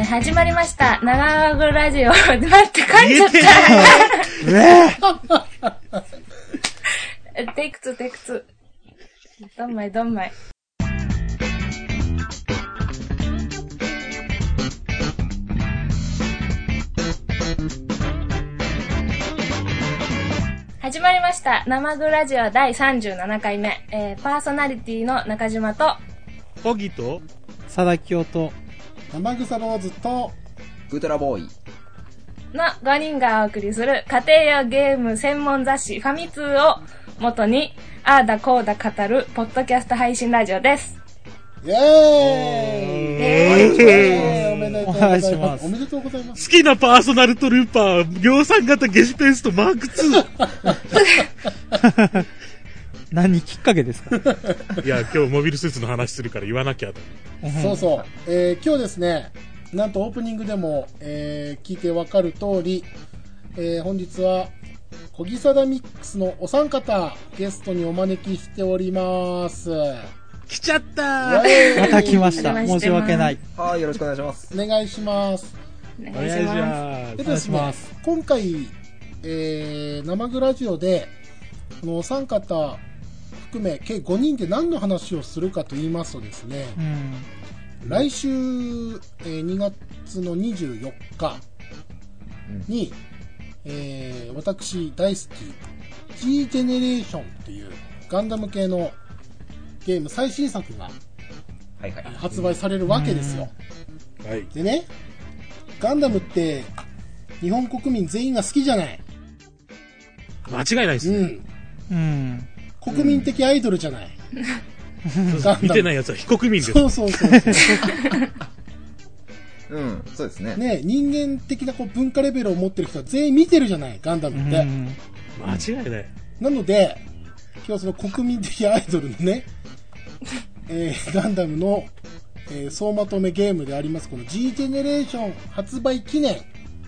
始まりました。長ぐラジオ。待って、噛んじゃった。テイク2。どんまい。始まりました。生ぐラジオ第37回目。パーソナリティの中島と、 ホギと、 佐々木と、 生草坊主とグートラボーイの5人がお送りする家庭用ゲーム専門雑誌ファミ通を元にあーだこうだ語るポッドキャスト配信ラジオです。 イエーイ、おめでとうございます。おめでとうございます。 好きなパーソナルトルーパー量産型ゲシュペンストマーク2。 何きっかけですか？ いや、今日モビルスーツの話するから言わなきゃと。 そう、今日ですね、なんとオープニングでも、聞いてわかる通り、本日は小木貞ミックスのお三方ゲストにお招きしております。 来ちゃったまた来ました。申し訳ない。 はい、よろしくお願いします。 お願いします。 お願いします。 でですね、今回、生グラジオでこのお三方含め計5人で何の話をするかと言いますとですね、来週、2月の24日に、私大好き G ジェネレーションっていうガンダム系のゲーム最新作が発売されるわけですよ。でね、ガンダムって日本国民全員が好きじゃない。 間違いないですね。 国民的アイドルじゃない。 見てないやつは非国民です。 そう。 そうですね。 ね、人間的な文化レベルを持ってる人は全員見てるじゃない、ガンダムって。 間違いない。 なので、今日はその国民的アイドルのね、ガンダムの、総まとめゲームであります、この G ジェネレーション発売記念、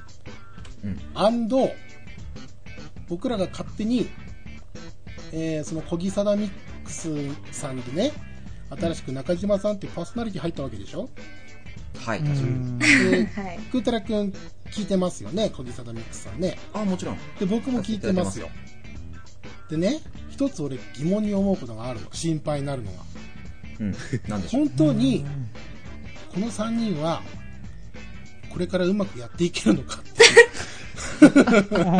僕らが勝手に、その小木貞ミックスさんでね、新しく中島さんっていうパーソナリティ入ったわけでしょ。 はい、確かに。 クータラくん聞いてますよね、小木貞ミックスさんね。 あ、もちろん。 で、僕も聞いてますよ。でね、一つ俺疑問に思うことがあるの。心配になるのが。 なんでしょう。 本当に、この3人は、これからうまくやっていけるのかっていう。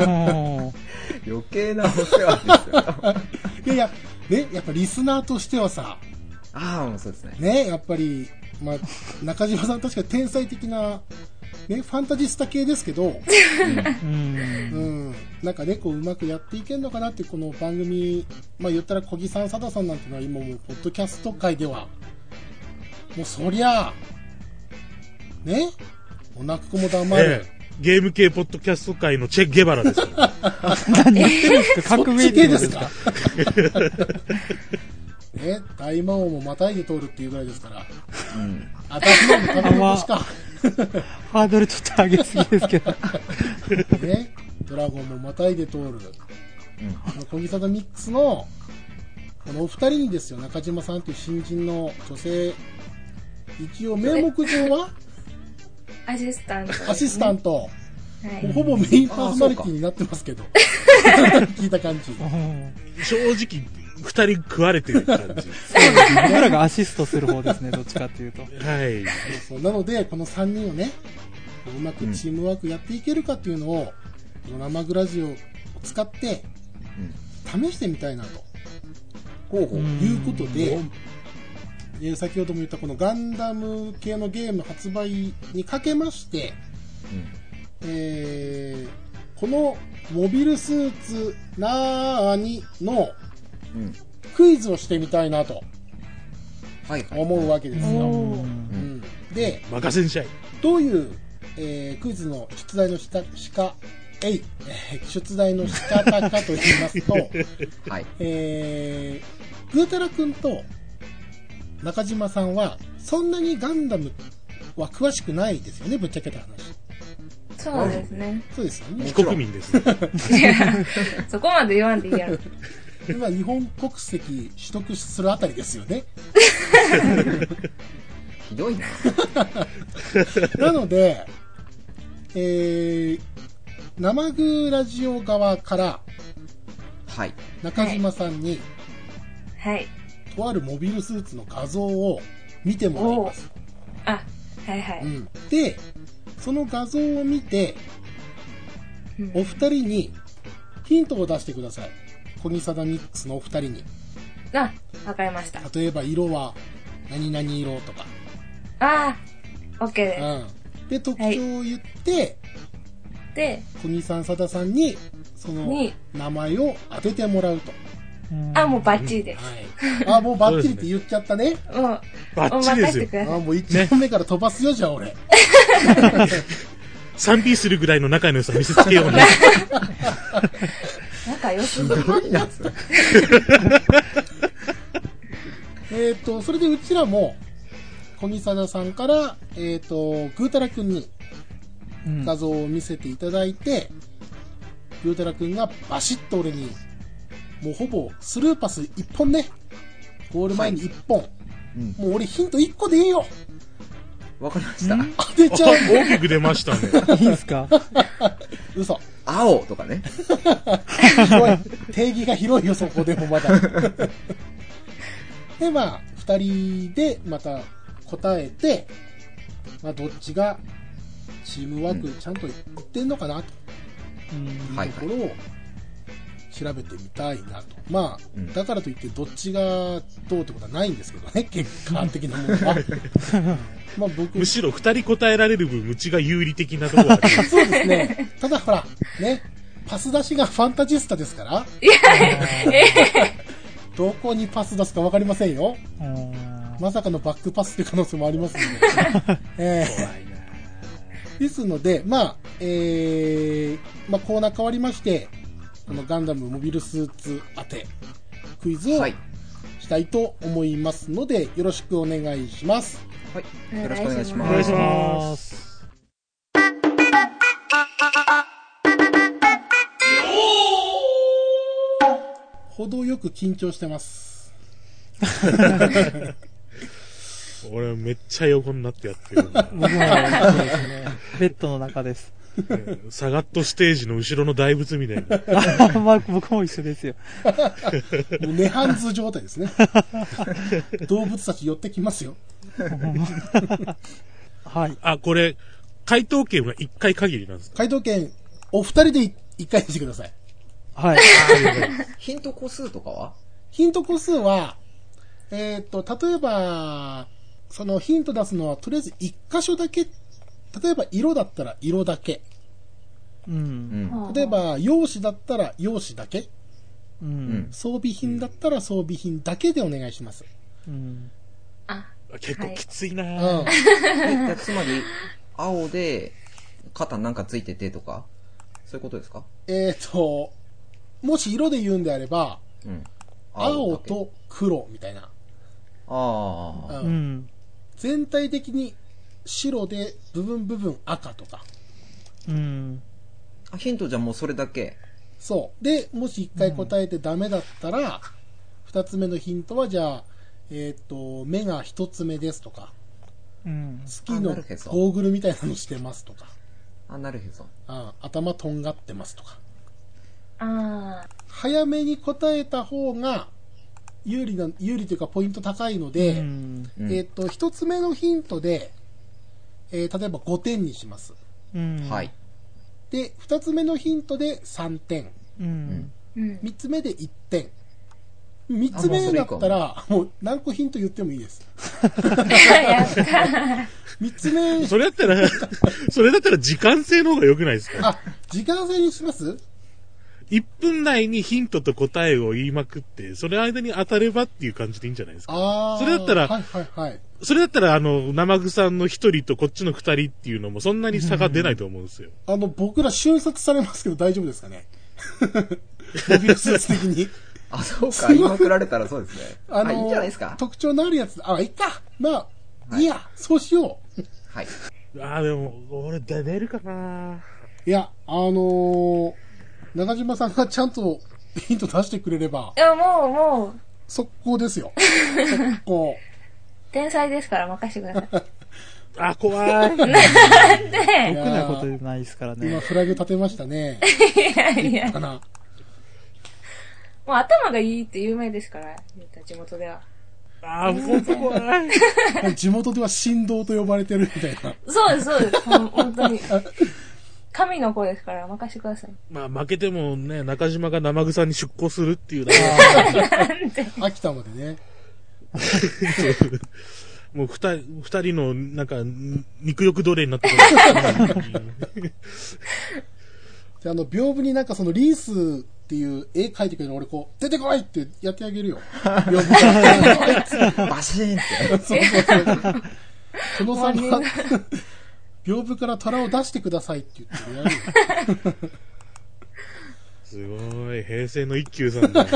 余計なお世話ですよ。 いや、ね、やっぱリスナーとしてはさ、 そうですね。 ね、やっぱり、中島さん確か天才的な、ね、ファンタジスタ系ですけど、なんかね、うまくやっていけるのかなって、この番組、言ったら小木さん、佐田さんなんてのは今もう、ポッドキャスト界では、もうそりゃ、ね、お泣く子も黙る。 ゲーム系ポッドキャスト界のチェ・ゲバラですよ。 何言ってるんですか？革命ですか？ね、大魔王もまたいで通るっていうぐらいですから。私のも食べ物しか。 ハードルちょっと上げすぎですけど。 ね、ドラゴンもまたいで通る。小木貞ミックスの、このお二人にですよ、中島さんという新人の女性、一応名目上はアシスタント、 ほぼメインパーソナリティになってますけど。聞いた感じ。 正直、二人食われてる感じ。 僕らがアシストする方ですね、どっちかっていうと。 なので、この3人をね、うまくチームワークやっていけるかっていうのを、この生グラジオを使って、試してみたいなと。いうことで、先ほども言ったこのガンダム系のゲーム発売にかけまして、このモビルスーツなーにのクイズをしてみたいなと思うわけですよ。で、 任せんしゃい。 どういう、クイズの出題の出題の仕方かと言いますと、グータラ君と中島さんはそんなにガンダムは詳しくないですよね、ぶっちゃけた話。 そうですね。 そうですよね。 非国民ですね。 そこまで言わんでいいやろ。 今日本国籍取得するあたりですよね。 ひどいな。 なので、生具ラジオ側からはい。 中島さんに、 はい。 とあるモビルスーツの画像を見てもらいます。 あ、はいはい。 うん、で、その画像を見て、お二人にヒントを出してください。コニサダミックスのお二人に。 あ、わかりました。 例えば色は何々色とか。 あー、OK です。 うん。で、特徴を言って、 で、 コニサンサダさんにその名前を当ててもらうと。 あ、もうバッチリです。 はい。あ、もうバッチリって言っちゃったね。 もう、 バッチリですよ。 あ、もう1本目から飛ばすよ、じゃあ俺。 3P するぐらいの仲の良さ見せつけようね。 仲良すぎる。 それでうちらも、コニサダさんから、ぐーたらくんに画像を見せていただいて、ぐーたらくんがバシッと俺に、もうほぼスルーパス1本ね。ゴール前に1本。はい、もう俺ヒント1個でいいよ。 わかりました。 当てちゃう。 大きく出ましたね。 いいですか？ 嘘。 青とかね。 広い。定義が広いよ、そこでもまだ。で、まあ、2人でまた答えて、まあ、どっちがチームワークちゃんといってんのかな、というところを調べてみたいなと。まあ、だからといってどっちがどうってことはないんですけどね、結果的なものは。まあ僕むしろ2人答えられる分、うちが有利的なところがあります。 そうですね。ただほら、ね、パス出しがファンタジスタですから。どこにパス出すか分かりませんよ。まさかのバックパスっていう可能性もありますので。怖いな。ですので、まあ、まあコーナー変わりまして、ガンダムモビルスーツ当てクイズをしたいと思いますので、よろしくお願いします。 はい、よろしくお願いします。 お願いします。 程よく緊張してます。 俺めっちゃ横になってやってる。 僕もそうですね。ベッドの中です。 サガットステージの後ろの大仏みたいな。 まあ、僕も一緒ですよ。 もうネハンズ状態ですね。動物たち寄ってきますよ。 はい。 あ、これ、回答権は1回限りなんですか？ 回答権、お二人で1回にしてください。 はい。 ヒント個数とかは？ ヒント個数は、例えば、そのヒント出すのは、とりあえず1箇所だけ、例えば色だったら色だけ。 うん。 例えば、用紙だったら用紙だけ。 うん。 装備品だったら装備品だけでお願いします。 うん。 あ、結構きついな、 うん、 つまり、青で、肩なんかついててとか、そういうことですか？ もし色で言うんであれば、 うん、 青と黒みたいな。 ああ、 うん。全体的に白で部分赤とか。 うん。 ヒントじゃもうそれだけ。 そう。で、もし一回答えてダメだったら、二つ目のヒントはじゃあ、目が一つ目ですとか、 うん、 スキーのゴーグルみたいなのしてますとか。 あ、なるへそ。 頭とんがってますとか。 あ、 早めに答えた方が有利というかポイント高いので、一つ目のヒントで、例えば5点にします。 はい。 で、二つ目のヒントで3点。三つ目で1点。三つ目だったら、もう何個ヒント言ってもいいです。 やった。 三つ目。 それだったら時間制の方が良くないですか？ あ、時間制にします？ 1 分内にヒントと答えを言いまくって、その間に当たればっていう感じでいいんじゃないですか。それだったら、それだったら、生具さんの一人とこっちの二人っていうのもそんなに差が出ないと思うんですよ。 僕ら瞬殺されますけど大丈夫ですかね？モビルスーツ的に。 あ、そうか、言いまくられたらそうですね。いいんじゃないですか。 特徴のあるやつ、いいか。まあ、いいや、そうしよう。 はい。 でも、俺出れるかな。 いや、中島さんがちゃんとヒント出してくれれば。 いや、もう。 速攻ですよ。速攻。 天才ですから任せてください。 あ、怖い。 なんでろくなことないですからね。 今フラグ立てましたね。 いやいや。 かな。 もう頭がいいって有名ですから、地元では。 あ、本当怖い。 地元では神道と呼ばれてるみたいな。 そうです、そうです。本当に。神の子ですから任せてください。 まあ負けてもね、中島が生草に出向するっていうの秋田までね。 もう二人のなんか肉欲奴隷になってくる。 じゃあ屏風になんかそのリースっていう絵描いてくれるの俺こう、出てこいってやってあげるよ。屏風から。 バシーンって。 そう。そのさんが、屏風から虎を出してくださいって言ってやるよ。 すごい、平成の一休さんだ。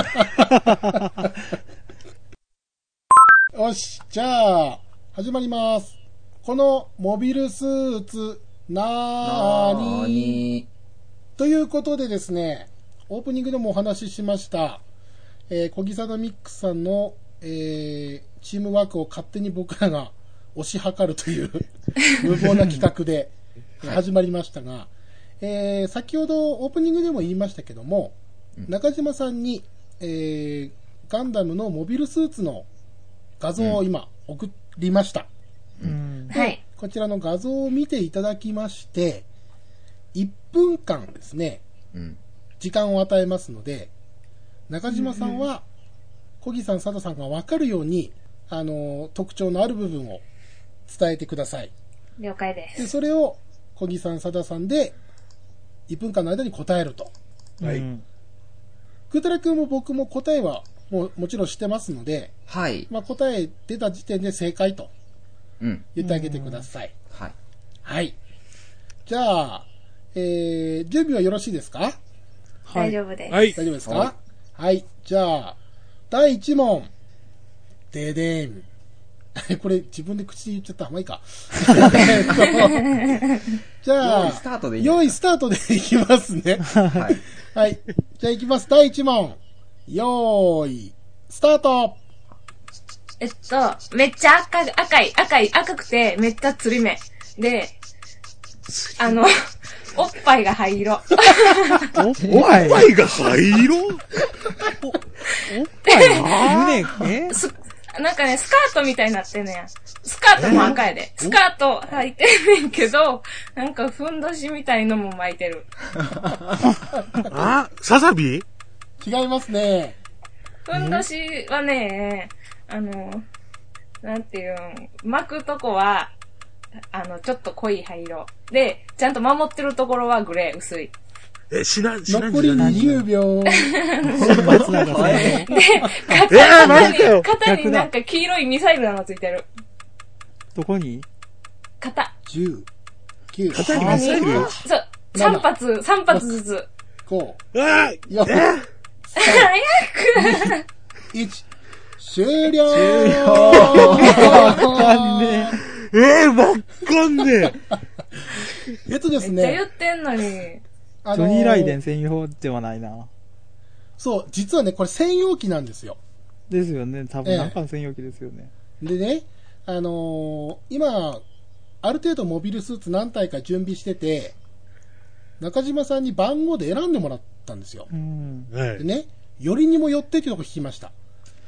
よし、じゃあ、始まります。このモビルスーツ、なーにということでですね、オープニングでもお話ししました、小木サダミックさんの、チームワークを勝手に僕らが推し量るという無謀な企画で始まりましたが、先ほどオープニングでも言いましたけども、中島さんに、ガンダムのモビルスーツの画像を今送りました。 はい。 こちらの画像を見ていただきまして、1分間ですね、時間を与えますので、中島さんは、小木さん、佐藤さんが分かるように、特徴のある部分を伝えてください。 了解でで、 す。 それを小木さん、佐田さんで、1分間の間に答えると。 はい。 クータラ君も僕も答えはもちろん知ってますので、 はい。 まあ、答え出た時点で正解と言ってあげてください。 はい。 はい。じゃあ、準備はよろしいですか？ 大丈夫です。 はい。 大丈夫ですか？はい。じゃあ、第1問。ででん。これ自分で口で言っちゃった。まあいいか。じゃあ、 用意スタートでいい用意スタートでいきますね。 はい。 はい。じゃあいきます。第1問。用意、スタート。 めっちゃ赤くて、めっちゃ釣り目。で、おっぱいが灰色。 おっおっぱいが灰色？ おっぱい胸、 なんかね、スカートみたいになってんねや。スカートも赤やで。スカート履いてんねんけど、なんかふんどしみたいのも巻いてる。 あ、サザビ？ 違いますね。 ふんどしはね、なんていうん、巻くとこは、ちょっと濃い灰色。で、ちゃんと守ってるところはグレー、薄い。 残り20秒。 松永さん。 で、肩になんか黄色いミサイルなのついてる。 どこに？ 10、9、 肩にミサイル？ そう、3発ずつ。 5、 あ 4、3、2、1、終了。 わかんねわかんねえ。 ですめっちゃ言ね。 ってんのに。 ジョニー・ライデン専用ではないな。 そう、実はね、これ専用機なんですよ。 ですよね。多分なんかの専用機ですよね。 でね、今、ある程度モビルスーツ何体か準備してて、中島さんに番号で選んでもらったんですよ。 はでね、よりにもよってってとこ聞きました。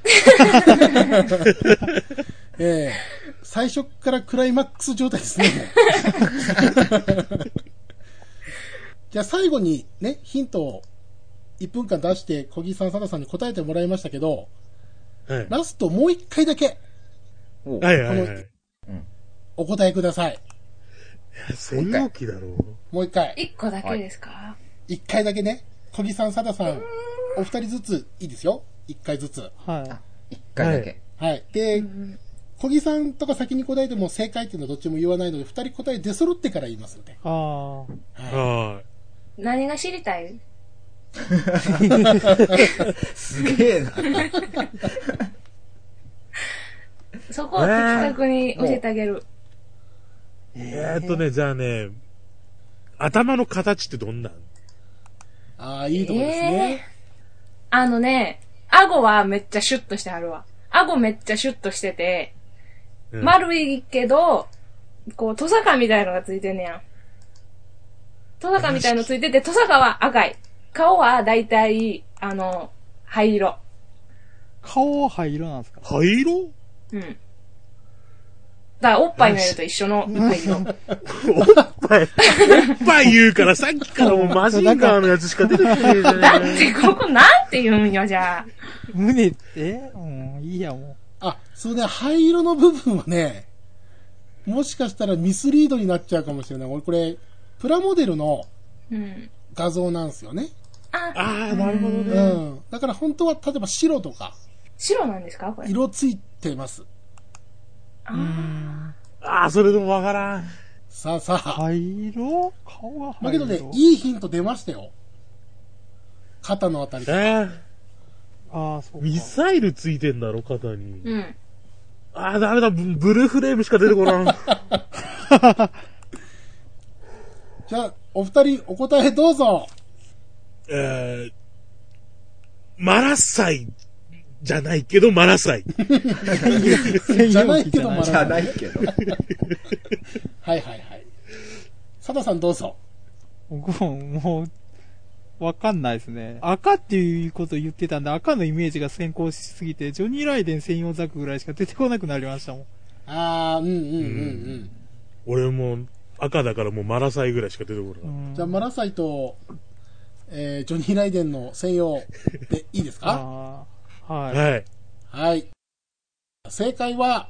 最初からクライマックス状態ですね。じゃあ最後にね、ヒントを1分間出して、小木さん、佐田さんに答えてもらいましたけど、 はい。 ラストもう1回だけ、 はい。 お答えください。 専用機だろう。 もう1回。 1個だけですか 1回だけね、小木さん、佐田さん、お二人ずついいですよ。1回ずつ。 は一回だけ。 はい。で、小木さんとか先に答えても正解っていうのはどっちも言わないので、2人答え出揃ってから言いますので。 い。あは何が知りたい？ すげえな。 そこを的確に教えてあげる。 じゃあね、頭の形ってどんなん？ ああ、いいとこですね。 顎はめっちゃシュッとしてあるわ。顎めっちゃシュッとしてて、 丸いけど、こう、トサカみたいのがついてんねやん。トサカみたいのついてて、トサカは赤い。顔はだいたい、灰色。 顔は灰色なんですか？ 灰色？ うん。だからおっぱいの色と一緒の灰色。 おっぱい言うからさっきからもうマジンガーのやつしか出てこないじゃん。 だってここなんて言うんよ、じゃあ。 胸って、いいやもう。 そうね、灰色の部分はね、もしかしたらミスリードになっちゃうかもしれない。俺これ、プラモデルの画像なんですよね。 なるほどね。 うん。だから本当は、例えば白とか。 白なんですかこれ。 色ついてます。 それでもわからん。 さあ。 灰色？顔が灰色。 だけどね、いいヒント出ましたよ。肩のあたりとか。 そうか。 ミサイルついてんだろ、肩に。 うん。 ダメだ、ブルーフレームしか出てこない。 じゃあ、お二人お答えどうぞ。 マラサイじゃないけどマラサイ。 じゃないけどマラサイ。 じゃないけど。 はい。佐藤さんどうぞ。 僕もう、わかんないですね。赤っていうことを言ってたんで、赤のイメージが先行しすぎて、ジョニー・ライデン専用ザクぐらいしか出てこなくなりましたもん。 俺も赤だからもうマラサイぐらいしか出てこない。 じゃあマラサイと、ジョニー・ライデンの専用でいいですか？ はい。 正解は、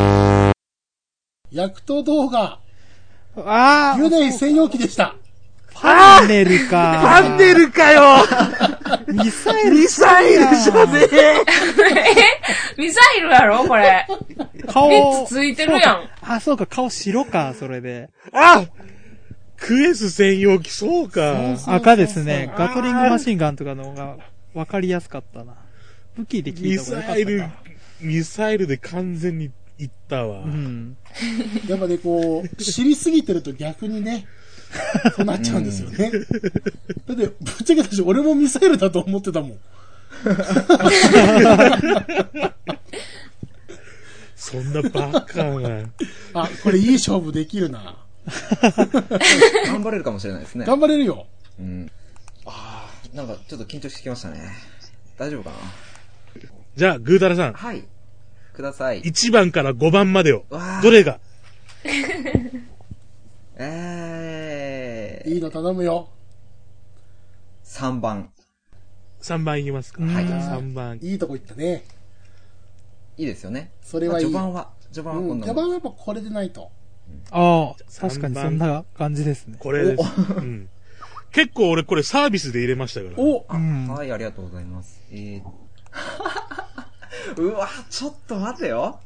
薬刀動画、ユネイ専用機でした。 パネルかよミサイルじゃねえミサイルやろこれ。 顔。 ついてるやん。 そうか、顔白か、それで。 クエス専用機、そうか。 赤ですね。ガトリングマシンガンとかの方が分かりやすかったな。武器で聞いた方がよかったか。 ミサイルで完全にいったわ。 やっぱね、こう、知りすぎてると逆にね、そうなっちゃうんですよね。だって、ぶっちゃけたし、俺もミサイルだと思ってたもん。 そんなバカな。 これいい勝負できるな。 頑張れるかもしれないですね。 頑張れるよ。 なんかちょっと緊張してきましたね。大丈夫かな？ じゃあ、グータラさん。 はい。ください。 1番から5番までを。どれがいいの頼むよ。 3番。 3番いきますか。 はい。 3番。 いいとこ行ったね。 いいですよね。 それはいい。 序盤はこんな。 序盤はやっぱこれでないと。 確かにそんな感じですね。 これです。結構俺これサービスで入れましたから。 はい、ありがとうございます。うわ、ちょっと待てよ。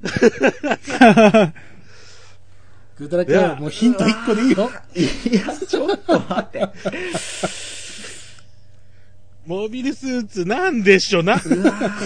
グータラ君、もうヒント1個でいいよ。 いや、ちょっと待って。 モビルスーツなんでしょな。ス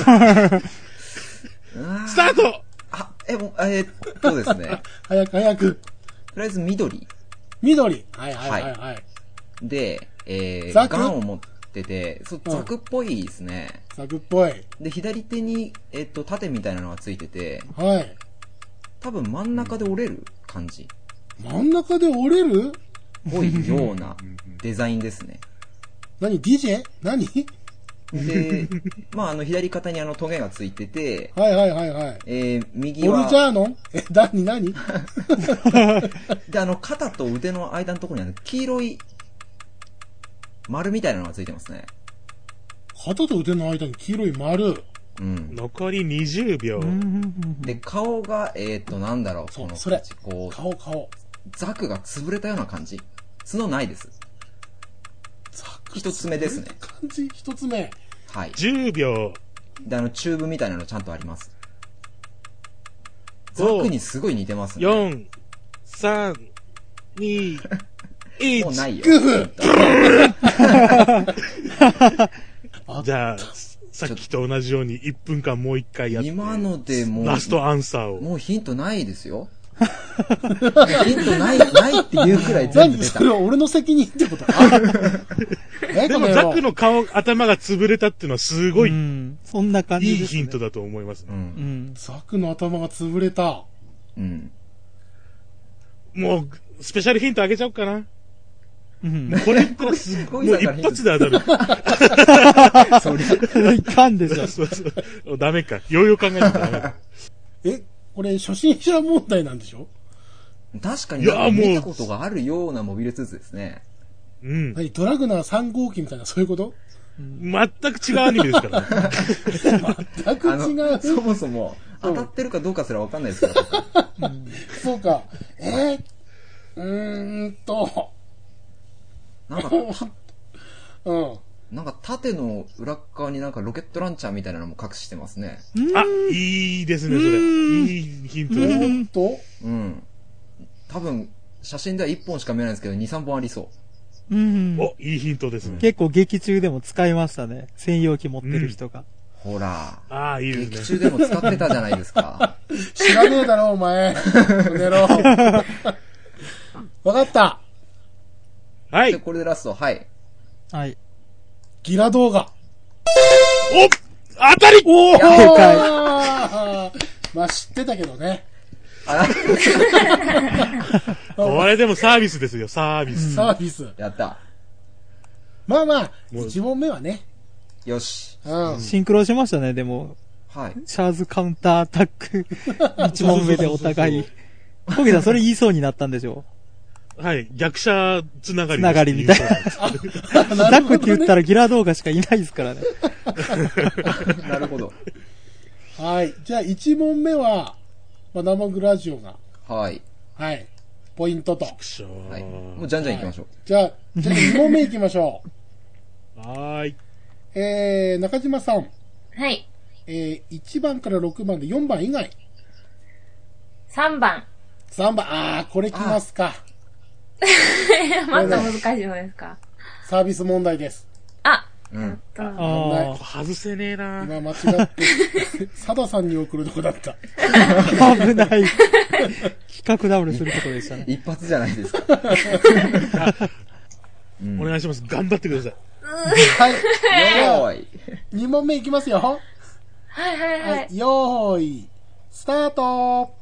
タート。 ですね。 早く。 とりあえず緑。 はい。 で、 ザクガンを持ってて、ザクっぽいですね。 ザクっぽい。 で、左手に、盾みたいなのがついてて、 はい。 多分真ん中で折れる感じ。 真ん中で折れる？ ぽいようなデザインですね。 何 ?DJ？ 何？ で、左肩にトゲがついてて、 はい。 右は、 ボルジャーノン？何で、肩と腕の間のところに黄色い丸みたいなのがついてますね。 肩と腕の間に黄色い丸。 残り20秒。 で、顔が、なんだろう、 それ。 こう、 顔。 ザクが潰れたような感じ。角ないです。一つ目ですね。 感じ一つ目。 はい。 10秒。 で、チューブみたいなのちゃんとあります。ザクにすごい似てますね。 4、3、2、1。 もうないよ。 じゃあ、さっきと同じように1分間もう1回やって。 今のでもう、 ラストアンサーを。 もうヒントないですよ。 ヒントないっていうくらい全部出た。 それは俺の責任ってことかでもザクの頭が潰れたっていうのはすごい、 そんな感じです、ね。 いいヒントだと思います、ね。 ザクの頭が潰れた。 もう、スペシャルヒントあげちゃおうかな。これ言ったらすごい、もう一発で当たる。 そりゃ、いかんでしょ。 そう。ダメか。ようよう考えたらダメだ。 これ初心者問題なんでしょ？ 確かに見たことがあるようなモビルスーツですね。 ドラグナー3号機みたいな、そういうこと？ 全く違うアニメですからね。 全く違う。 そもそも、当たってるかどうかすらわかんないですから。 そうか。 なんか縦の裏側になんかロケットランチャーみたいなのも隠してますね。 あ、いいですね、それ。いいヒントですね。 多分、写真では1本しか見えないんですけど、2、3本ありそう。 お、いいヒントですね。 結構劇中でも使いましたね。専用機持ってる人が。 ほら。 ああ、いいですね。 劇中でも使ってたじゃないですか。 知らねえだろ、お前。寝ろ。わかった。 はい。 これでラスト、はい。 はい。 ギラ動画。 お当たりおー正解。 まあ知ってたけどね。 これでもサービスですよ、サービス。 サービス。 やった。 まあまあ、1問目はね。 よし。 シンクロしましたね、でも。 はい。 シャーズカウンターアタック。1問目でお互い。コゲさん、それ言いそうになったんでしょはい。逆者つながり。 つながりみたいな。ザクって言ったらギラ動画しかいないですからね。 なるほど。 はい。じゃあ1問目は、生グラジオが。 はい。 はい。ポイントと。 はい。もうじゃんじゃん行きましょう。 じゃあ2問目行きましょう。はーい。中島さん。 はい。 1番から6番で4番以外。 3番。 3番。これきますか。 また難しいのですか。 サービス問題です。 外せねえな。 今間違って、サダさんに送るとこだった。 危ない。企画ダブルするとこでしたね。 一発じゃないですか。 お願いします。頑張ってください。 はい。よーい。2問目いきますよ。 はい。 よーい。スタート。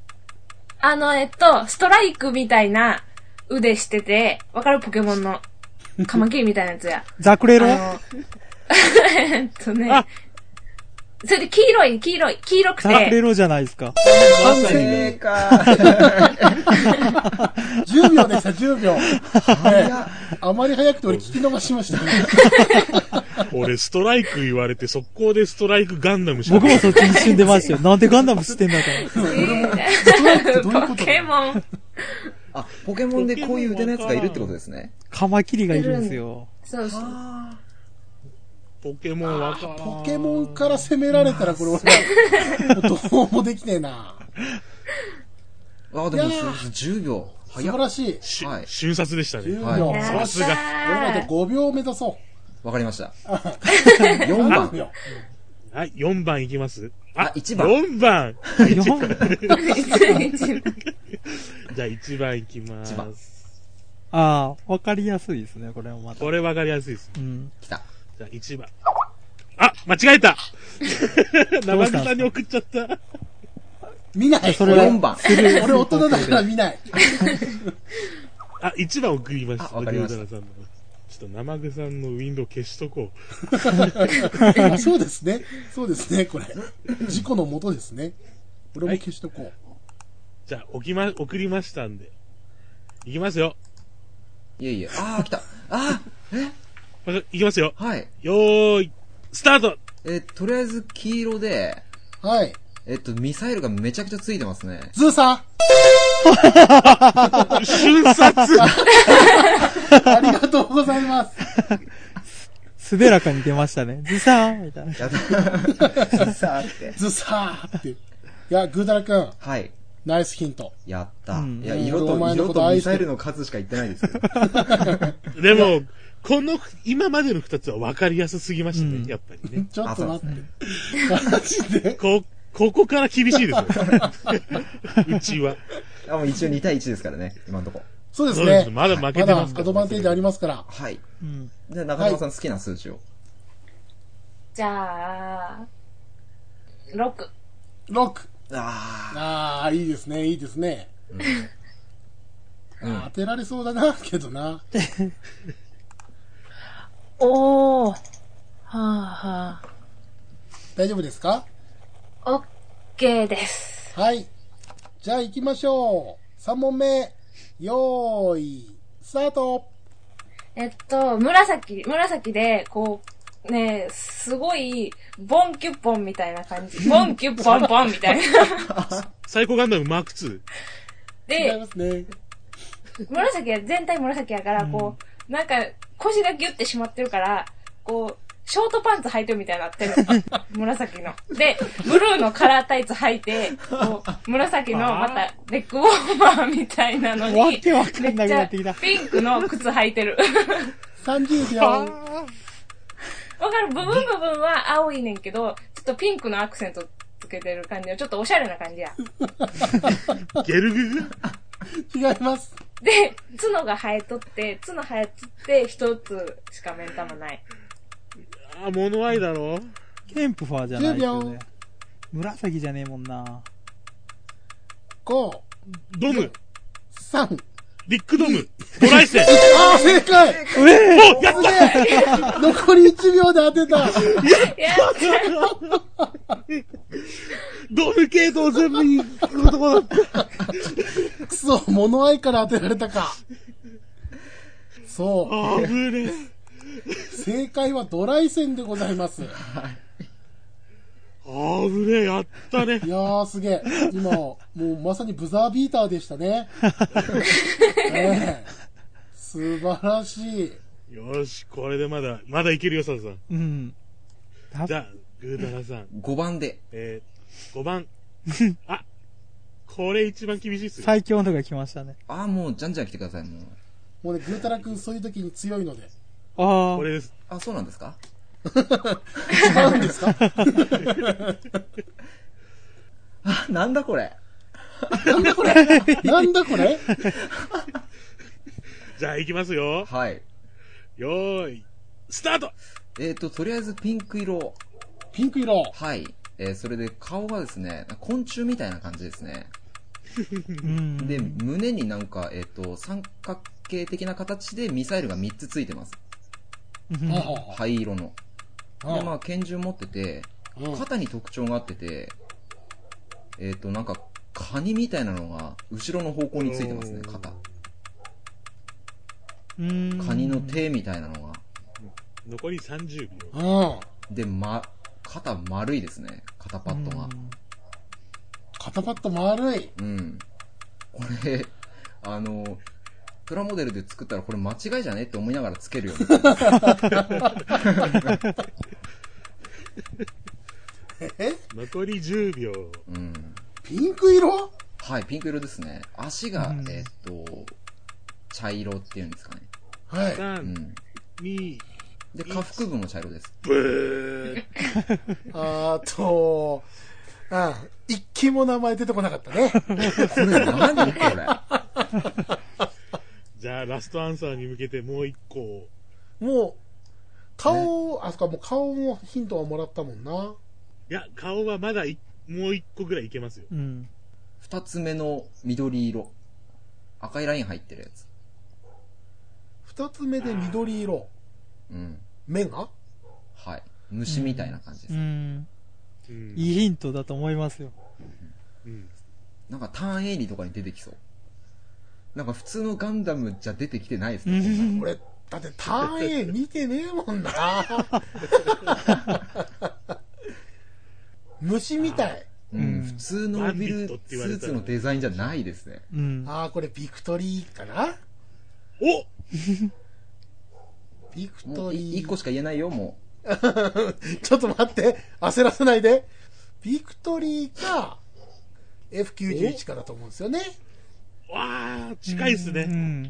ストライクみたいな腕してて、わかる？ポケモンのカマキリみたいなやつや。 ザクレロそれで黄色くて。 ザクレロじゃないですか。 正解。 10秒でした、10秒。あまり早くて俺聞き逃しました。 俺ストライク言われて速攻でストライクガンダムし僕もそっち一瞬出ましたよ。なんでガンダム知ってんだと思って。 俺も、ストライクってどういうこと？ ポケモン。 ポケモンでこういう腕のやつがいるってことですね。 カマキリがいるんですよ。 そうそう。 ポケモンわからん。 ポケモンから攻められたらこれ俺は、どうもできねえな。 でも10秒。 素晴らしい。 瞬殺でしたね。 10秒。 さすが。 俺らで5秒目指そう。 わかりました。4番。 はい、4番いきます？ 1番。 4番。 1番。 じゃあ1番いきます。 わかりやすいですね、これはまた。 これわかりやすいです。 来た。 じゃあ1番。間違えた生草に送っちゃった。 見ない。 それ4番。 俺大人だから見ない。 1番送りました。 わかりました。 ちょっと生草のウィンドウ消しとこう。そうですね。そうですね、これ。事故のもとですね。俺も消しとこう。 じゃあ、送りましたんで。いきますよ。 いえ。来た。 いきますよ。 はい。 よーい、スタート。 とりあえず黄色で、 はい。 ミサイルがめちゃくちゃついてますね。 ズーサ瞬殺ありがとうございます。 滑らかに出ましたね。ズサーみたいな。 ズサーって。 ズサーって。いや、グータラくん。 はい。 ナイスヒント。 やった。いや、色とミサイルの数しか言ってないですけど。 でも、今までの2つは分かりやすすぎましたね、やっぱりね。 ちょっと待って。マジでここから厳しいですよ。うちは。 もう一応2対1ですからね、今のところ。 そうですね。 まだ負けてますまだアドバンテージありますから。 はい。じゃあ中島さん好きな数字を。 じゃあ、6。 ああ、いいですね、いいですね。当てられそうだな、けどな。 おー。はあはあ。 大丈夫ですか？ オッケーです。 はい。じゃあ行きましょう。3問目。よーい、スタート。 紫で、こう、ね、すごい、ボンキュッポンみたいな感じ。ボンキュッポンポンみたいな。 サイコガンダムマーク2。 違いで、 ますね。 紫は、全体紫やから、こう、なんか、腰がギュッてしまってるから、こう、ショートパンツ履いてるみたいになってる。紫の。で、ブルーのカラータイツ履いて、こう、紫のまた、レッグウォーマーみたいなのに、 わけわかんなくなってきた。 ピンクの靴履いてる。 30秒。 わかる。部分は青いねんけど、ちょっとピンクのアクセントつけてる感じの、ちょっとおしゃれな感じや。 ゲルググ違います。 で、角生えとって、一つしか目ん玉ない。 物愛だろ？ ケンプファーじゃないですよ 10秒ね。紫じゃねえもんな。 5、 ドム、 3。 ビッグドム、ドライセン。 正解お、やった残り1秒で当てた。 ドム系統全部いいとこだった。 くそ、物合いから当てられたか。そう。 危ね正解はドライセンでございます。 危ねえ、やったね。 いやー、すげえ。今、もうまさにブザービーターでしたね。素晴らしい。 よし、これでまだいけるよ、サザさん。 うん。 じゃあ、グータラさん。 5番で。 5番。あ、これ一番厳しいっすよ。 最強のが来ましたね。 もう、じゃんじゃん来てください、もう。 もうね、ぐーたらくんそういう時に強いので。 あこれです。 そうなんですか？ 違うんですか？ なんだこれ。 なんだこれじゃあ、いきますよ。 はい。 よーい、スタート。 とりあえずピンク色。 ピンク色。 はい。それで顔がですね、昆虫みたいな感じですね。で、胸になんか、三角形的な形でミサイルが3つついてます。灰色の。で、まあ、拳銃持ってて、肩に特徴があってて、なんか、カニみたいなのが、後ろの方向についてますね、肩。カニの手みたいなのが。 残り30 秒。 で、肩丸いですね、肩パッドが。 肩パッド丸い。 うん。これ、プラモデルで作ったらこれ間違いじゃねって思いながらつけるよね。 残り10秒。 うん。 ピンク色？ はい、ピンク色ですね。足が、茶色っていうんですかね。 はい。 3、2、 で、下腹部も茶色です。 ブー。 一気も名前出てこなかったね。 これ何これ。 じゃあ、ラストアンサーに向けてもう一個。 もう、顔、あそこもう顔もヒントはもらったもんな。 いや、顔はまだもう一個ぐらいいけますよ。 二つ目の緑色。赤いライン入ってるやつ。 二つ目で緑色。目が？ はい。虫みたいな感じです。 いいヒントだと思いますよ。 なんかターン A にとかに出てきそう。なんか普通のガンダムじゃ出てきてないですね。 俺、だってターン A 見てねえもんな。虫みたい。 普通のビルスーツのデザインじゃないですね。 これビクトリーかな？ おビクトリー。 1個しか言えないよ、もう。 ちょっと待って。焦らせないで。ビクトリーか、F91 かだと思うんですよね。 わー、近いっすね。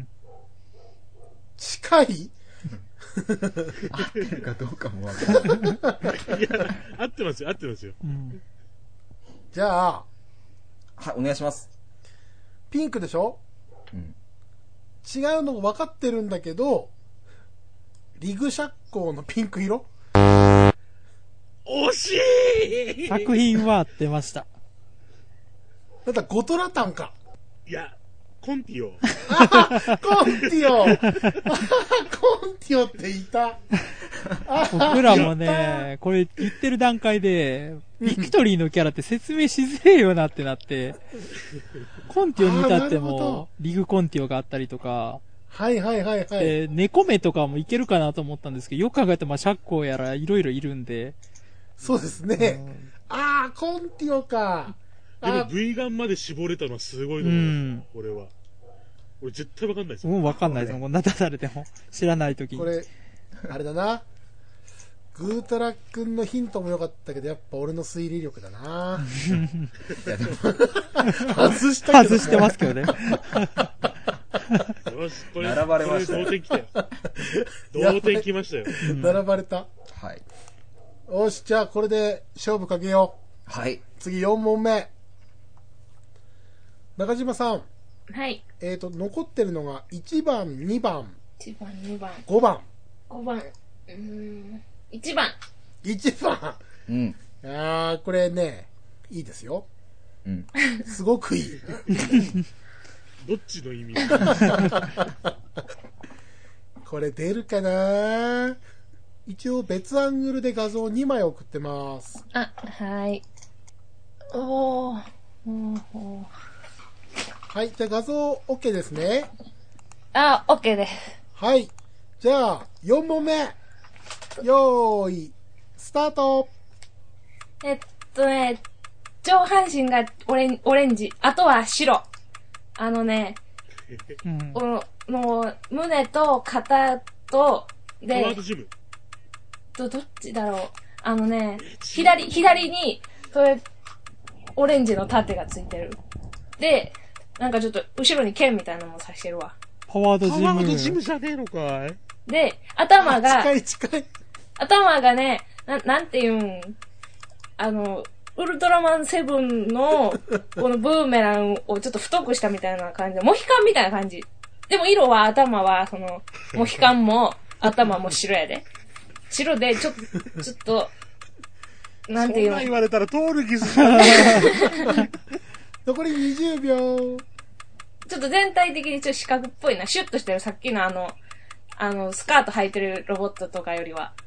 近い？ 合ってるかどうかもわかんない。 いや、合ってますよ。 じゃあ、 はい、お願いします。 ピンクでしょ？うん。違うの分かってるんだけど、リグシャッコーのピンク色？ 惜しい。 作品は出ました。 だったらゴトラタンか。 いや、コンティオ。 コンティオ。コンティオっていた。 僕らもね、これ言ってる段階で、ビクトリーのキャラって説明しづれえよなってなって、コンティオに至っても、リグコンティオがあったりとか、 はいはいはいはい。 猫目とかもいけるかなと思ったんですけど、よく考えたらシャッコーやらいろいろいるんで。 そうですね。コンティオか。 でも V ガンまで絞れたのはすごいと思います。これは。俺絶対わかんないですよ。 もうわかんないです。もう名出されても。知らないときに。 これ、あれだな。グータラ君のヒントも良かったけど、やっぱ俺の推理力だな。外したけど、ね、 外してますけどね。 よし、これ、 並ばれましたよ。 同点来たよ。同点来ましたよ。 並ばれた。 はい。 よし、じゃあこれで勝負かけよう。はい。 次4問目。中島さん。 はい。 残ってるのが1番、2番。 1番、2番。 5番。 5番。1番。 1番。 うん。 これね、いいですよ。うん。すごくいい。 どっちの意味これ出るかな？一応別アングルで画像2枚送ってます。 はい。はい、 じゃあ画像 OK ですね。 OK です。 はい。じゃあ、4問目。よーい、スタート。 上半身がオレンジ、あとは白。胸と肩と、で、どっちだろう。左に、オレンジの盾がついてる。で、なんかちょっと、後ろに剣みたいなのも刺してるわ。 パワードジムじゃねえのかい？ で、頭が、 近い。 頭がね、なんていうん、ウルトラマンセブンの、このブーメランをちょっと太くしたみたいな感じで、モヒカンみたいな感じ。でも頭は、モヒカンも、頭も白やで。白で、ちょっと、なんていうの。 そんな言われたら通る気する。 残り20秒。 ちょっと全体的にちょっと四角っぽいな。シュッとしてる、さっきのスカート履いてるロボットとかよりは。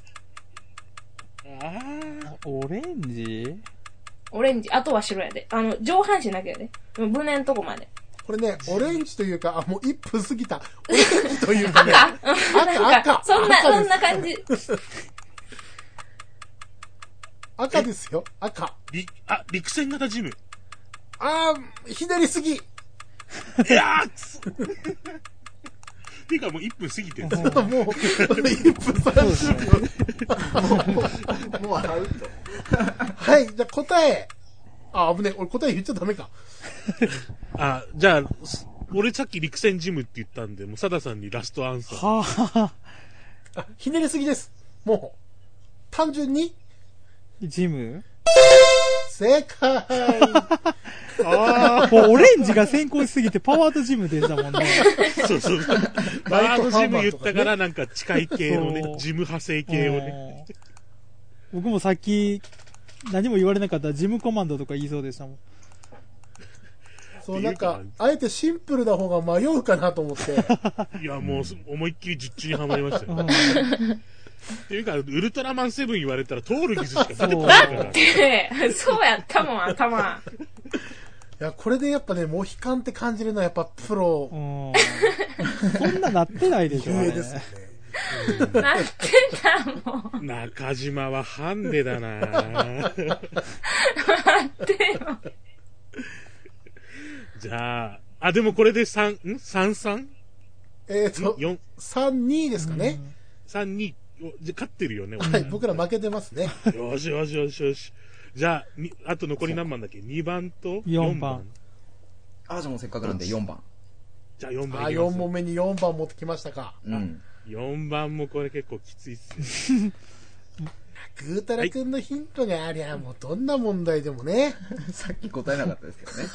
オレンジ、 あとは白やで。上半身だけやで。胸のとこまで。 これね、オレンジというか、もう1分過ぎた。オレンジというかね。赤。 そんな感じ。 赤ですよ、赤。 陸戦型ジム。 ひねりすぎ。 いやていうかもう1分過ぎてる。 もう1分30秒。もうアウト。はい、じゃあ答え。危ねえ。俺答え言っちゃダメか。 じゃあ、俺さっき陸戦ジムって言ったんで、もうサダさんにラストアンサー。 ひねりすぎです。もう、単純にジム正解。 もうオレンジが先行しすぎてパワードジムでしたもんね。 そう。パワードジム言ったからなんか近い系のね、ジム派生系をね。 僕もさっき何も言われなかったらジムコマンドとか言いそうでしたもん。 そう、なんか、あえてシンプルな方が迷うかなと思って。 いや、もう思いっきり術中にはまりましたよ。っていうか、ウルトラマンセブン言われたら通る傷しか出てこないから。 そうやったもん、頭。 いや、これでやっぱね、モヒカンって感じるのはやっぱプロ。 こんななってないでしょ。 有名ですよね。 なってたもん。 中島はハンデだな待ってよ。 じゃあ、でもこれで3-3? 3-2ですかね。 3-2。じゃ勝ってるよね。 はい、僕ら負けてますね。 よし。じゃあ、あと残り何番だっけ？ 2 番と 4番。 じゃあもうせっかくなんで4番。 じゃあ4番。 4問目に4番持ってきましたか。 うん。 4番もこれ結構きついっすよ。 ぐーたらくんのヒントがありゃ、もうどんな問題でもね。 さっき答えなかったですけどね。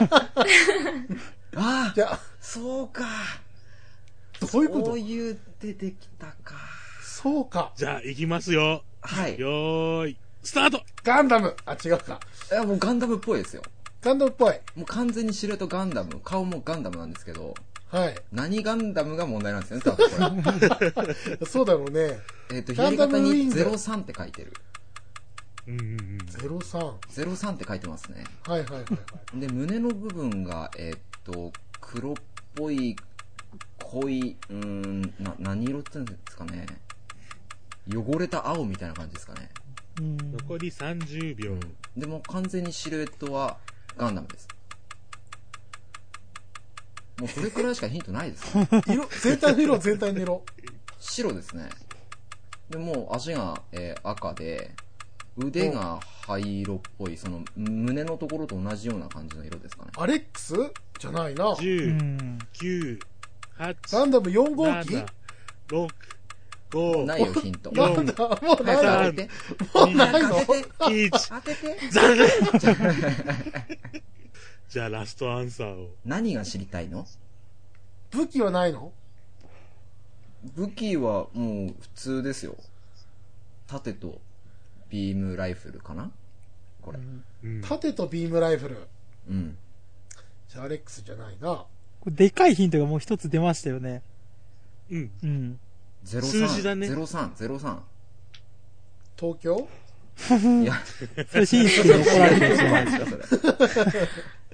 ああ、 じゃあ、 そうか。 どういうことそういう出てきたか。 そうか。 じゃあ、行きますよ。 はい。いよーい、スタート。 ガンダム。あ、違うか。 や、もうガンダムっぽいですよ。 ガンダムっぽい。 もう完全にシルエットガンダム、顔もガンダムなんですけど、 はい。 何ガンダムが問題なんですよね、多分これ。 そうだろうね。 左ガンダム肩にウィング 03って書いてる。 うんうんうん。 03。はい 03って書いてますね。 はいはいはい。 で、胸の部分が、黒っぽい、濃い、何色って言うんですかね。汚れた青みたいな感じですかね。 残り30秒。 でも完全にシルエットはガンダムです。もうそれくらいしかヒントないですね。 色、全体の色、全体の色。 白ですね。でもう足が、赤で、腕が灰色っぽい、その胸のところと同じような感じの色ですかね。 アレックスじゃないな。 10、9、8、 ガンダム4号機 7、6、5、 ないよ、ヒント。 なんだ、もうない早くの当てて。 もうないの 1、 当てて。 残念じゃあラストアンサーを。 何が知りたいの？ 武器はないの？ 武器はもう普通ですよ。盾とビームライフルかなこれ。 うん盾とビームライフル。 うん。 じゃあアレックスじゃないな。 これでかいヒントがもう一つ出ましたよね。 うん。 うん。 03。 数字だね 03。 東京いや、 それ紳士に怒られてるじゃないですか。 それ。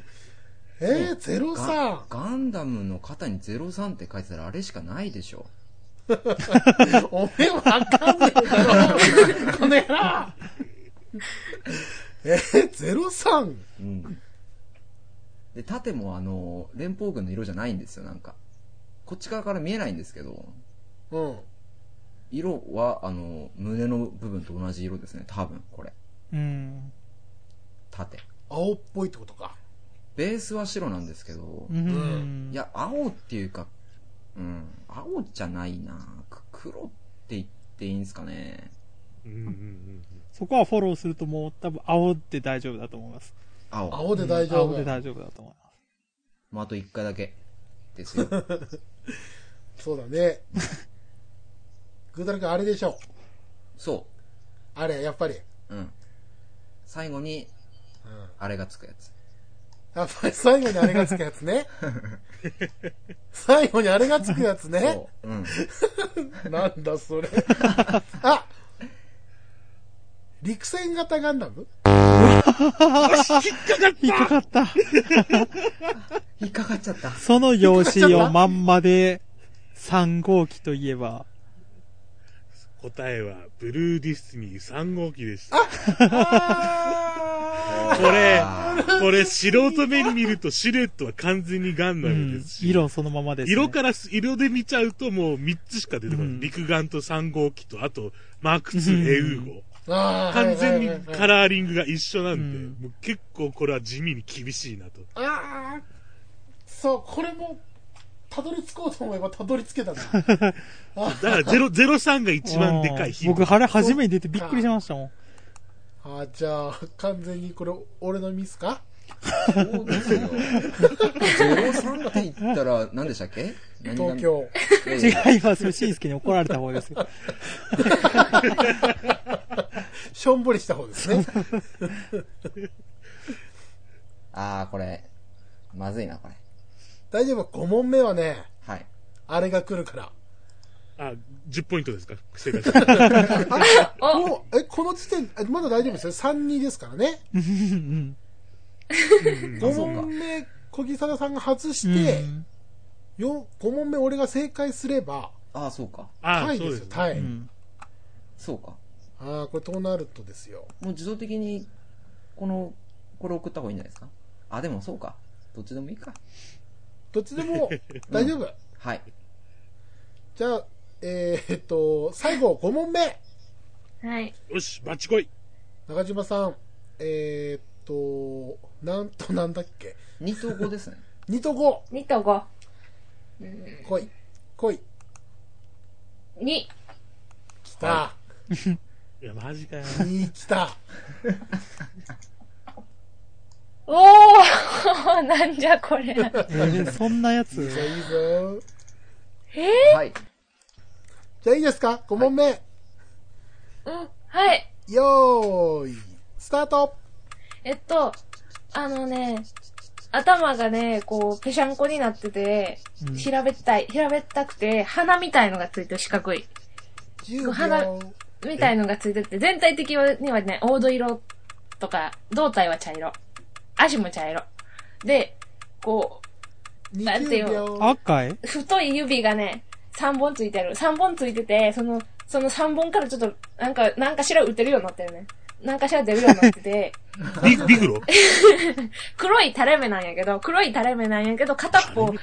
03。 ガンダムの肩に03って書いてたらあれしかないでしょ。 おめえわかんねえだろ。この野郎。03。 うん。で、盾も連邦軍の色じゃないんですよ、なんか。こっち側から見えないんですけど、 うん。 色は、胸の部分と同じ色ですね、多分、これ。 うん。 盾。 青っぽいってことか。 ベースは白なんですけど、 うん。 いや、青っていうか、青じゃないな。黒って言っていいんですかね。 うんうんうんそこはフォローするともう多分青で大丈夫だと思います。 青。 青で大丈夫。 青で大丈夫だと思います。 もうあと1回だけですよ。 そうだね。ぐーたらくんあれでしょ。 そあれ、やっぱり。 う。うん。最後に、 うん。 あれがつくやつ。 やっぱり最後にあれがつくやつね。最後にあれがつくやつね。 そう。うん。 なんだそれ。あ、陸戦型ガンダム？ 引っかかった。 引っかかっちゃった。 その用紙をまんまで3号機といえば、 答えは、ブルーディスティニー3号機でした。 あこれ素人目に見るとシルエットは完全にガンダムですし、 色そのままです、ね。 色で見ちゃうともう3つしか出てこない。陸眼と3号機と、あと、マーク2エウーゴ。完全にカラーリングが一緒なんで、もう結構これは地味に厳しいなと。 ああ、そう、これも、たどり着こうと思えばたどり着けたな。だから03が一番でかいヒント。 僕、あれ初めて出てびっくりしましたもん。 あ、じゃあ、完全にこれ、俺のミスか？ そうですよ。03って言ったら、何でしたっけ？ 東京。 違いますよ。しんすけに怒られた方ですよ。 しょんぼりした方ですね。 あー、これ、まずいな、これ。 大丈夫、5問目はね、 はい。 あれが来るから。 あ、10ポイントですか正解もう、この時点、まだ大丈夫ですよ。3-2ですからね。5問目、小木貞さんが外して、5問目俺が正解すれば、 ああ、そうか。 タイですよ、タイ。 そうか。 ああ、これとなるとですよ。 もう自動的に、これ送った方がいいんじゃないですか？あ、でもそうか。どっちでもいいか。 どっちでも大丈夫。 はい。 じゃあ、最後5問目。 はい。 よし、バッチ来い。 中島さん、なんだっけ。 2と5ですね。 2と5。 2と5。 来い。来い。 2。 来た。 いや、マジかよ。 来た。 おーなんじゃこれ。 そんなやつ。 いいぞ。 はい。 じゃあいいですか ?5 問目。 うん、はい。 よーい、スタート。 頭がね、こう、ぺしゃんこになってて、平べったくて、鼻みたいのがついてる四角い。鼻みたいのがついてて、全体的にはね、黄土色とか、胴体は茶色。足も茶色。で、こう、なんていうの、 赤い太い指がね、3本ついてる。3本ついてて、その3本からちょっと、なんかしら打てるようになってるね。なんかしら出るようになってて。 ビグロ黒い垂れ目なんやけど、片っぽ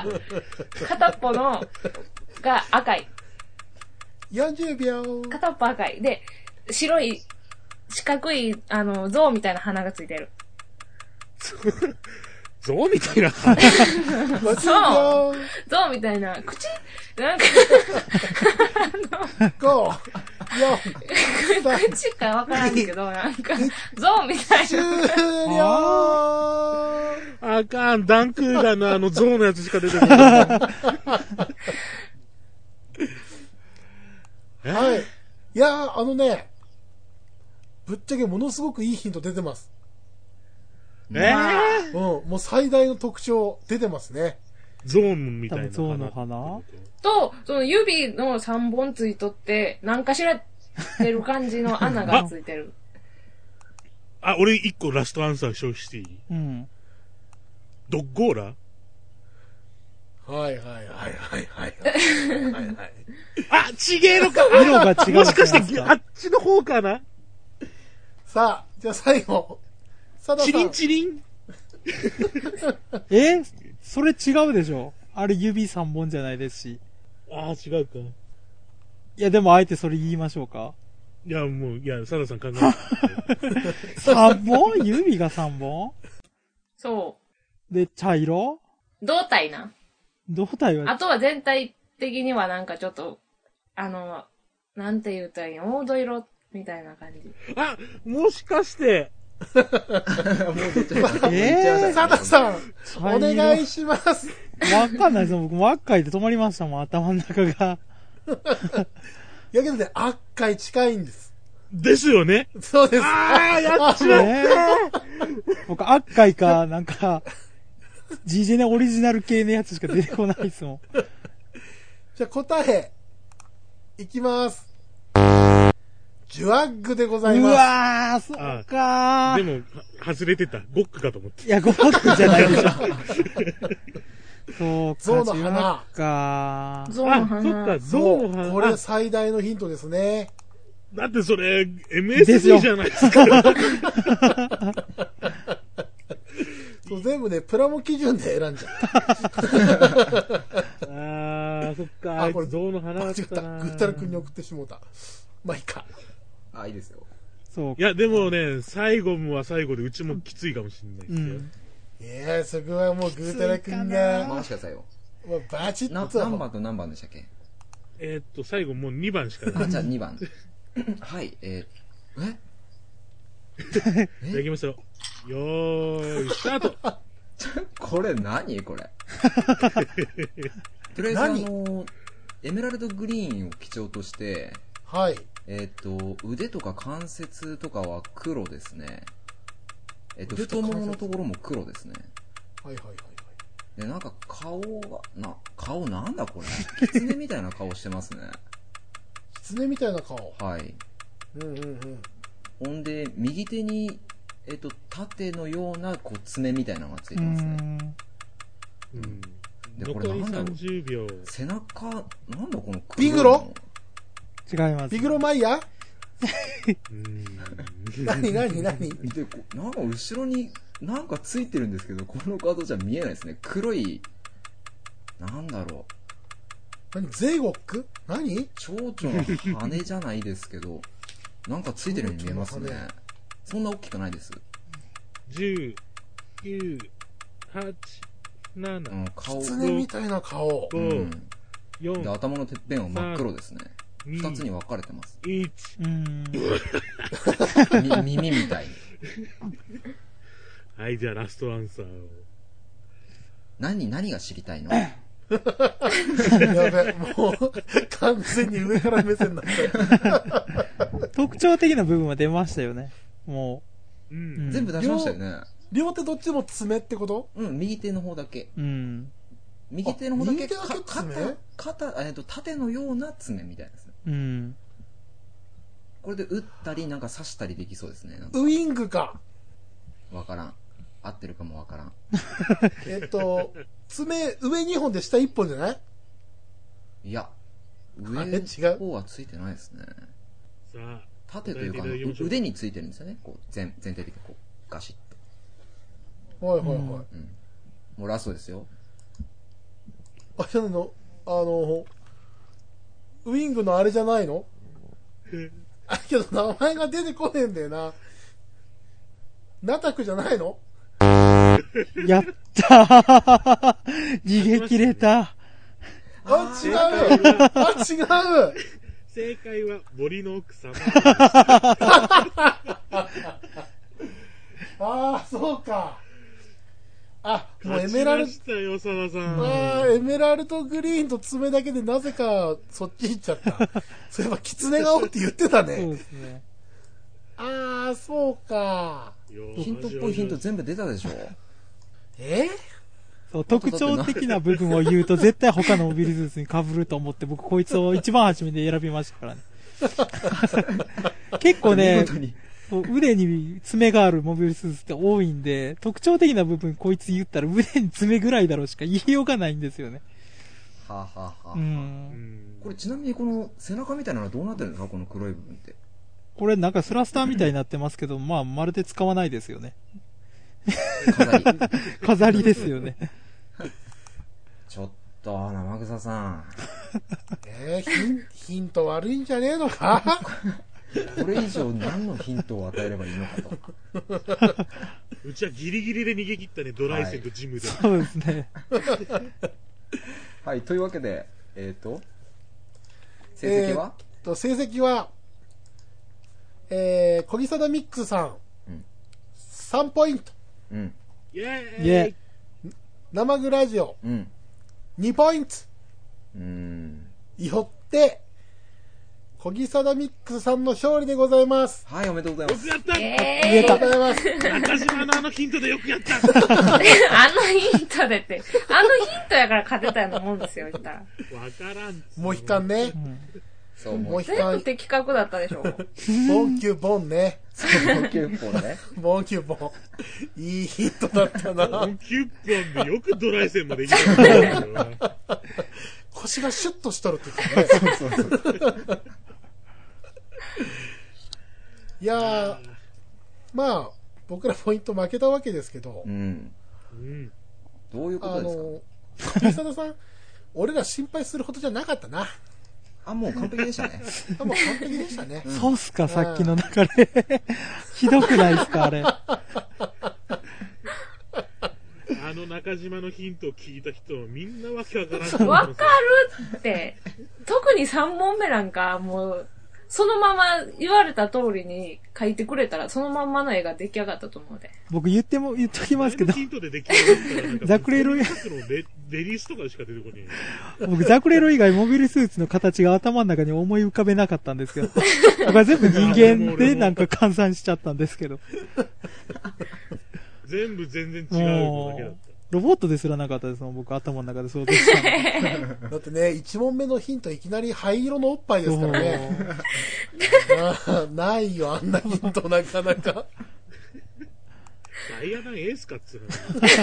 が赤い。 40秒。 片っぽ赤い。で、白い、四角い、象みたいな鼻がついてる。 象みたいな。 そう。象みたいな。口なんか 5、4、 口かわからんけど、なんか、象みたいな。 終了。 あかん、ダンクーガーの象のやつしか出てこない。 はい。いやー、ぶっちゃけものすごくいいヒント出てます。もう最大の特徴出てますね。 ゾーンみたいな。 ゾーンの花と、その指の3本ついとって、なんかしら出る感じの穴がついてる。 俺1個ラストアンサー消費していい？ うん。 ドッゴーラ？ はい。 あ、ちげえのか。 色が違う。 もしかしてあっちの方かな。 さあ、じゃあ最後。 チリンチリン。 それ違うでしょ。あれ指3本じゃないですし。 違うか。 いや、でもあえてそれ言いましょうか。 いや、サラさん考えて。 3本指が3本そで、茶色う。胴体な。 胴体は。 あとは全体的にはなんかちょっと、なんて言うたらいいの？黄土色みたいな感じ。 もしかして。 もうどっちかサダさん、お願いします。 わかんないですよ。僕も赤いで止まりましたもん、頭の中が。 いやけどね、赤い近いんです。 ですよね。 そうです。 やっちまった。 僕赤いか、なんか、GJ のオリジナル系のやつしか出てこないですもん。 じゃあ答え、いきます。ジュワッグでございます。 うわー、そうかー。 でも、外れてた。ゴックかと思って。 いや、ゴックじゃないでしょ。そうか、 象の花か。 象の花。 そっか、象の花。 これ最大のヒントですね。 だってそれ、MSD じゃないですか。 そう全部ね、プラモ基準で選んじゃった。 そっか。これ象の花だったな。 ぐったらくんに送ってしもうた。まあいいか。 いいですよ。 そう。 いや、でもね、最後は最後でうちもきついかもしれないですよ。 そこはもうぐーたらくんが。 回してくださいよ。 もうバチッと。 何番と何番でしたっけ？ 最後もう2番しかない。 じゃあ2番。はい、 じゃあ行きますよ。よーい、スタート。 これ何これ。とりあえずエメラルドグリーンを基調として、 はい。 腕とか関節とかは黒ですね。太もものところも黒ですね。 はい。 で、なんか顔なんだこれ。狐みたいな顔してますね。 狐みたいな顔。 はい。 うん。 ほんで、右手に、縦のような、爪みたいなのがついてますね。で、これなんだろう。 30秒。 背中、なんだこのビグロ？ 違います。 ビグロマイヤ何で、なんか後ろになんかついてるんですけど、このカードじゃ見えないですね。黒い、なんだろう。ゼーゴック？何？ 蝶々の羽じゃないですけど、なんかついてるように見えますね。そんな大きくないです。 10、9、8、7、 狐みたいな顔。 5、4、 で、頭のてっぺんは真っ黒ですね。 2つに分かれてます。 1。 耳みたいに。 はい、じゃあラストアンサーを。 何が知りたいの？ やべ、もう、完全に上から目線になった。 特徴的な部分は出ましたよね。もう。 全部出しましたよね。 両手どっちも爪ってこと？ 右手の方だけ。右手の方だけ、 右手だけ爪？ 縦のような爪みたいですね。これで打ったり、なんか刺したりできそうですね。 ウイングか。 わからん。合ってるかもわからん。 爪、上2本で下1本じゃない？ いや、上の方はついてないですね。 さあ、 縦というか、腕についてるんですよね。こう、全体的にこう、ガシッと。 はいはいはい。 もうラストですよ。 ウイングのあれじゃないの？けど名前が出てこねえんだよな。ナタクじゃないの？ やったー逃げ切れた。 あ、違う。 正解は森の奥様。 そうか。もうエメラルド。 よ、澤さん。 エメラルドグリーンと爪だけでなぜかそっち行っちゃった。そういえば狐顔って言ってたね。 そうですね。 そうか。 ヒントっぽいヒント全部出たでしょ？ そう、特徴的な部分を言うと絶対他のモビルスーツに被ると思って僕こいつを一番初めに選びましたからね。結構ね、腕に爪があるモビルスーツって多いんで、特徴的な部分こいつ言ったら腕に爪ぐらいだろうしか言いようがないんですよね。 これちなみにこの背中みたいなのはどうなってるんですか？この黒い部分って。 これなんかスラスターみたいになってますけど、まるで使わないですよね。飾りですよね。 ちょっと生草さん。 ヒント悪いんじゃねえのか？ これ以上何のヒントを与えればいいのかと。 うちはギリギリで逃げ切ったね、ドライセンとジムで。 そうですね。 はい、というわけで、成績は？ 成績は、小木貞ミックスさん、3ポイント。 イェーイ。 生グラジオ、2ポイント。よって、小木貞ミックスさんの勝利でございます。 はい、おめでとうございます。 よくやった。 おめでとうございます。 中島のヒントでよくやった。 ヒントでって。ヒントやから勝てたようなもんですよ、言ったら。 わからん。 モヒカンね。 モヒカン。全部的確だったでしょ。 ボンキューボンね。 ボンキューボンね。 ボンキューボン。いいヒントだったな。 ボンキューボンでよくドライセンまで行った。 腰がシュッとしとるって言ってね。そう。いやー、僕らポイント負けたわけですけど、 どういうことですか？ 小木貞さん、俺ら心配するほどじゃなかったな。 もう完璧でしたね。 もう完璧でしたね。 そうっすか、さっきの流れ。ひどくないっすか、あれ。 中島のヒントを聞いた人はみんなわけわからん。 わかるって。特に3問目なんか、もう、そのまま言われた通りに書いてくれたら、そのまんまの絵が出来上がったと思うで。 僕言っときますけど。 ヒントで出来上がったら、 ザクレロ以外。 レディースとかしか出てこない。 僕、ザクレロ以外モビルスーツの形が頭の中に思い浮かべなかったんですけど。僕は全部人間でなんか換算しちゃったんですけど。 全部全然違うのだけだった。 ロボットですらなかったですもん、僕頭の中で想像したの。 だってね、1問目のヒントいきなり灰色のおっぱいですからね。ないよ、あんなヒントなかなか。 ダイアナエースかっつうの。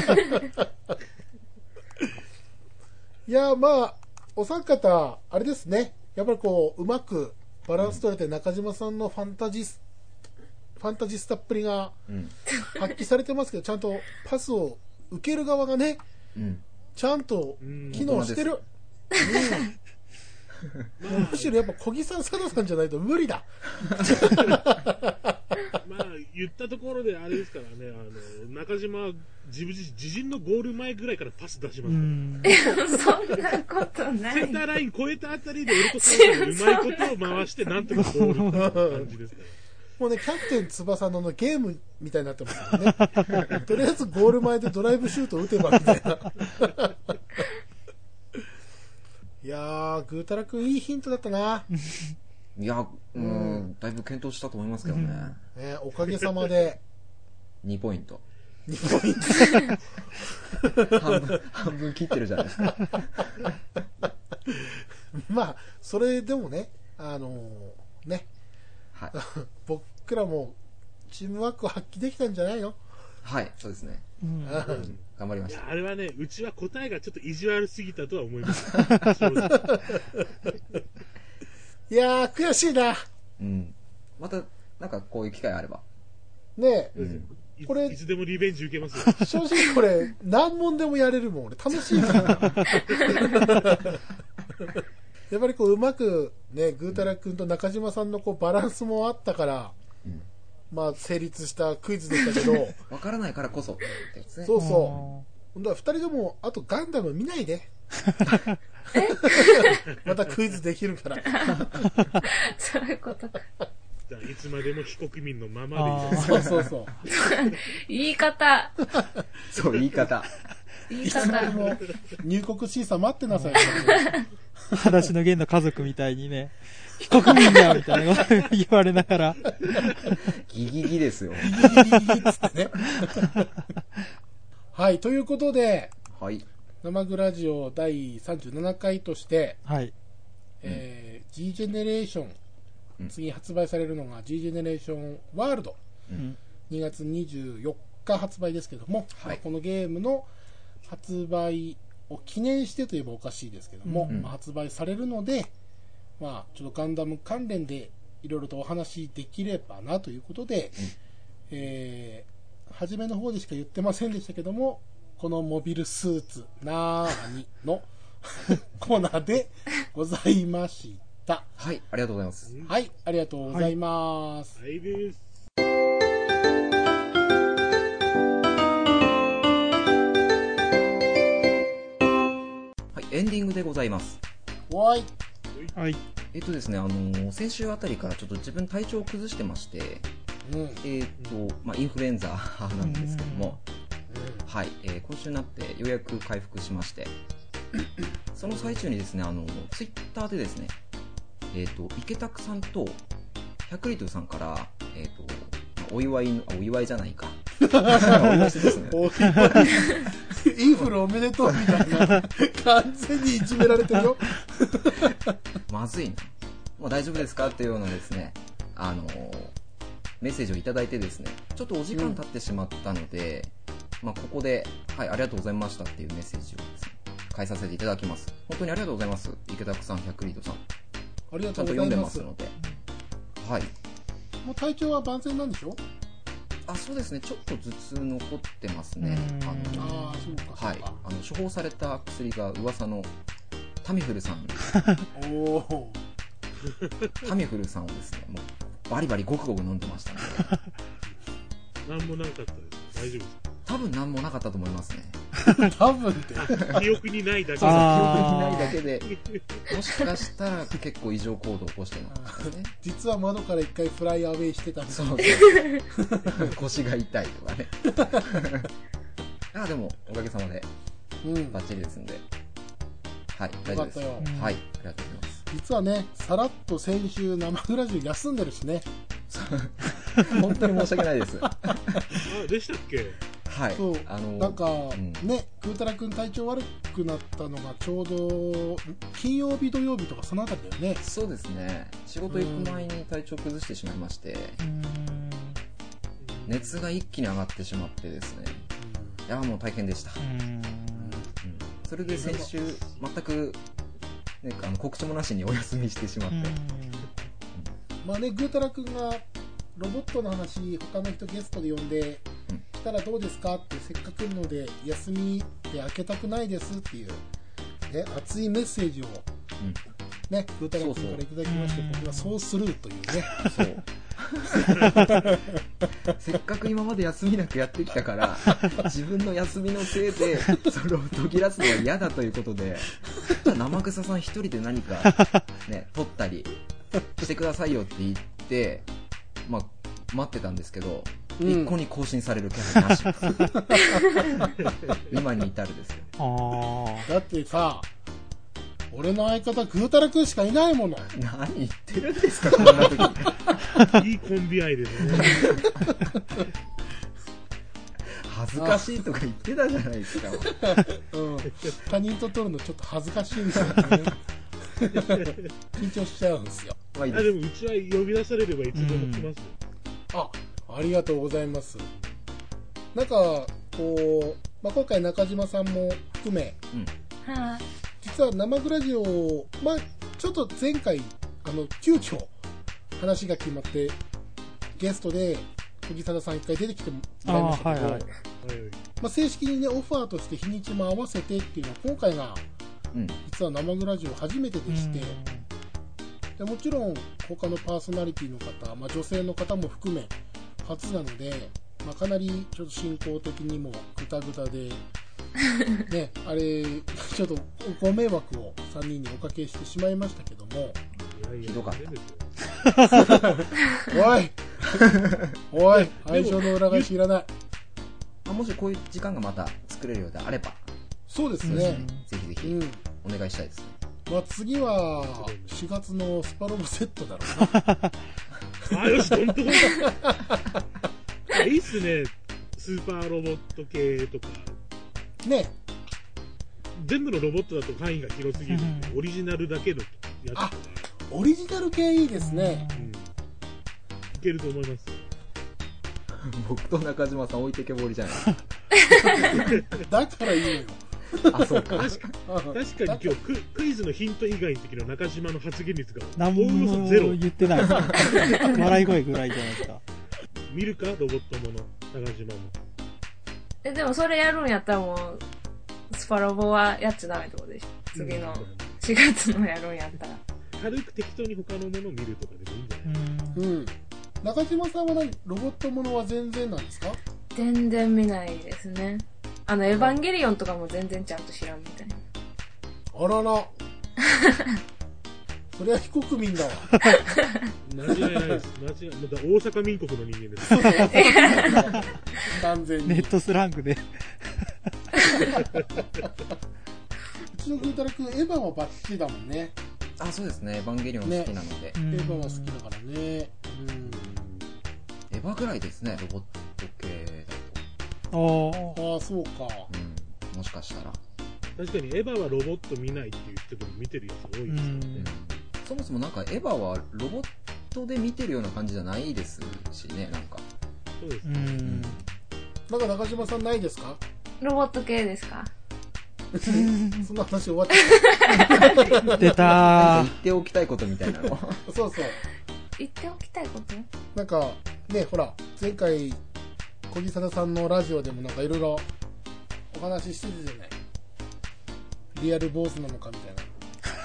いや、お三方、あれですね。やっぱりうまくバランス取れて中島さんのファンタジスタっぷりが発揮されてますけど、ちゃんとパスを受ける側がね、ちゃんと機能してる。むしろやっぱ小木さん、佐藤さんじゃないと無理だ。 言言ったところであれですからね、中島は自陣のゴール前ぐらいからパス出しますから。 そんなことない。 センターライン越えたあたりでエルトさんがうまいことを回して、なんとかゴールっていう感じですから。 もうね、キャプテン翼のゲームみたいになってますからね。とりあえずゴール前でドライブシュート打てばみたいな。いやー、ぐーたらくんいいヒントだったな。 いや、だいぶ検討したと思いますけどね。 おかげさまで。 2ポイント。 2ポイント。 半分切ってるじゃないですか。 まあ、それでもね、ね。 はい。 僕らもチームワークを発揮できたんじゃないの？ はい、そうですね。頑張りました。 あれはね、うちは答えがちょっと意地悪すぎたとは思います。 いやー、悔しいな。 また、なんかこういう機会あれば。 ねえ。 これいつでもリベンジ受けますよ。 正直これ、何問でもやれるもん。俺、楽しいから。やっぱりこう、うまく、ね、ぐーたらくんと中島さんのこうバランスもあったから、まあ、成立したクイズでしたけど。 わからないからこそってやつね。 そうそう。だから二人とも、あとガンダム見ないで。またクイズできるから。 そういうことか。 じゃあいつまでも非国民のままでいい。 そうそうそう。 言い方。 そう、言い方。 いつまでも入国審査待ってなさい。 裸足の弦の家族みたいにね、非国民だみたいなこと言われながら。 ギギギですよ。 ギギギギギっつってね。はい、ということで、 はい。 生グラジオ第37回として、 はい。 G ジェネレーション、次発売されるのが G ジェネレーションワールド、2月24日発売ですけども、 はい、 このゲームの発売を記念してといえばおかしいですけども、発売されるので、まあ、ちょっとガンダム関連でいろいろとお話できればなということで、初めの方でしか言ってませんでしたけども、このモビルスーツなーにのコーナーでございました。 はい、ありがとうございます。 はい、ありがとうございます。 はいです。 はい、エンディングでございます。 はい。 はい。 ですね、先週あたりからちょっと自分体調を崩してまして、まあ、インフルエンザなんですけども、はい、今週になってようやく回復しまして、その最中にですね、ツイッターでですね、池拓さんと100リットルさんから、お祝いじゃないか。お祝いしてですね。 インフルおめでとうみたいな。完全にいじめられてるよ。 まずいな。もう大丈夫ですかっていうようなですね、メッセージをいただいてですね、ちょっとお時間経ってしまったので、まあ、ここで、はい、ありがとうございましたっていうメッセージをですね、返させていただきます。本当にありがとうございます。池田さん、100リードさん。 ありがちゃんととうございま。 読んですますので。はい。 もう体調は万全なんでしょ？ あ、そうですね。ちょっと頭痛残ってますね。 ああ、そうか。 はい。処方された薬が噂のタミフルさん。 おお。 タミフルさんをですね、もうバリバリゴクゴク飲んでましたので。 なんもなかったです。大丈夫です。 多分なんもなかったと思いますね。 多分って。 記憶にないだけで。 そうそう、記憶にないだけで、もしかしたら結構異常行動を起こしてますね。 実は窓から一回フライアウェイしてたんです。 そうそう。腰が痛いとかね。でも、おかげさまで、バッチリですんで。はい、大丈夫です。はい、ありがとうございます。 実はね、さらっと先週生グラジオ休んでるしね。 本当に申し訳ないです。 でしたっけ？ はい。 そう、なんか、ね、ぐーたらくん体調悪くなったのがちょうど金曜日土曜日とかそのあたりだよね。 そうですね。仕事行く前に体調崩してしまいまして、熱が一気に上がってしまってですね。いや、もう大変でした。それで先週全く、ね、告知もなしにお休みしてしまって。 まあね、ぐーたらくんがロボットの話他の人ゲストで呼んで、来たらどうですかってせっかくので休みで開けたくないですっていう、ね、熱いメッセージを、ね、ぐーたらくんからいただきまして、僕はそうするというね。 そうせっかく今まで休みなくやってきたから自分の休みのせいでそれを途切らすのは嫌だということで、じゃあ生草さん一人で何かね撮ったりしてくださいよって言って、まあ待ってたんですけど、一向に更新される気配なし今に至るですよ。 だってさ、俺の相方グータラくんしかいないもの。 何言ってるんですかこんな時いいコンビ愛ですね。 恥ずかしいとか言ってたじゃないですか。 他人と撮るのちょっと恥ずかしいんですよね。緊張しちゃうんですよ。 でもうちは呼び出されればいつでも来ますよ。 ありがとうございます。なんかこう、今回中島さんも含め、実は生グラジオ、ちょっと前回急遽話が決まってゲストで小木貞さん一回出てきてもらいましたけど、正式にねオファーとして日にちも合わせてっていうのは今回が、実は生グラジオ初めてでして、でもちろん他のパーソナリティの方、女性の方も含め初なので、かなりちょっと進行的にもグタグタでね、あれちょっとご迷惑を3人におかけしてしまいましたけども、 ひどかったおい愛情の裏返しいらない。 もしこういう時間がまた作れるようであれば、 そうですね、 ぜひぜひお願いしたいですね。 次は4月のスパロボセットだろうな。 よし、本当だ。いいっすね、スーパーロボット系とかね。 全部のロボットだと範囲が広すぎるんで、オリジナルだけのやつとか。 オリジナル系いいですね。 いけると思います。 僕と中島さん置いてけぼりじゃないだからいいのよ。 そうか。 確かに今日クイズのヒント以外の時の中島の発言率が何もゼロ。 言ってないです笑い声ぐらいじゃないですか。 見るかロボットもの中島も。 でもそれやるんやったらもうスパロボはやっちゃダメってことでしょ。次の4月のやるんやったら軽く適当に他のものを見るとかでもいいんじゃない？ 中島さんはロボットものは全然なんですか？ 全然見ないですね。エヴァンゲリオンとかも全然ちゃんと知らんみたいな。 あららそれは非国民だわ。 間違いないです。また大阪民国の人間です。 完全にネットスラングで。 うちのグータラ君エヴァはバッチリだもんね。 そうですね。エヴァンゲリオン好きなので、 エヴァは好きだからね。 エヴァぐらいですね、ロボット系だと。そうか。 もしかしたら。 確かにエヴァはロボット見ないって言ってても見てるやつ多いですよね。 そもそもエヴァはロボットで見てるような感じじゃないですしね、 そうですね。 中島さんないですか？ ロボット系ですか？ その話終わった出た言っておきたいことみたいなのそう言っておきたいことほら前回小木貞さんのラジオでもいろいろお話ししてたじゃない。リアル坊主なのかみたいな。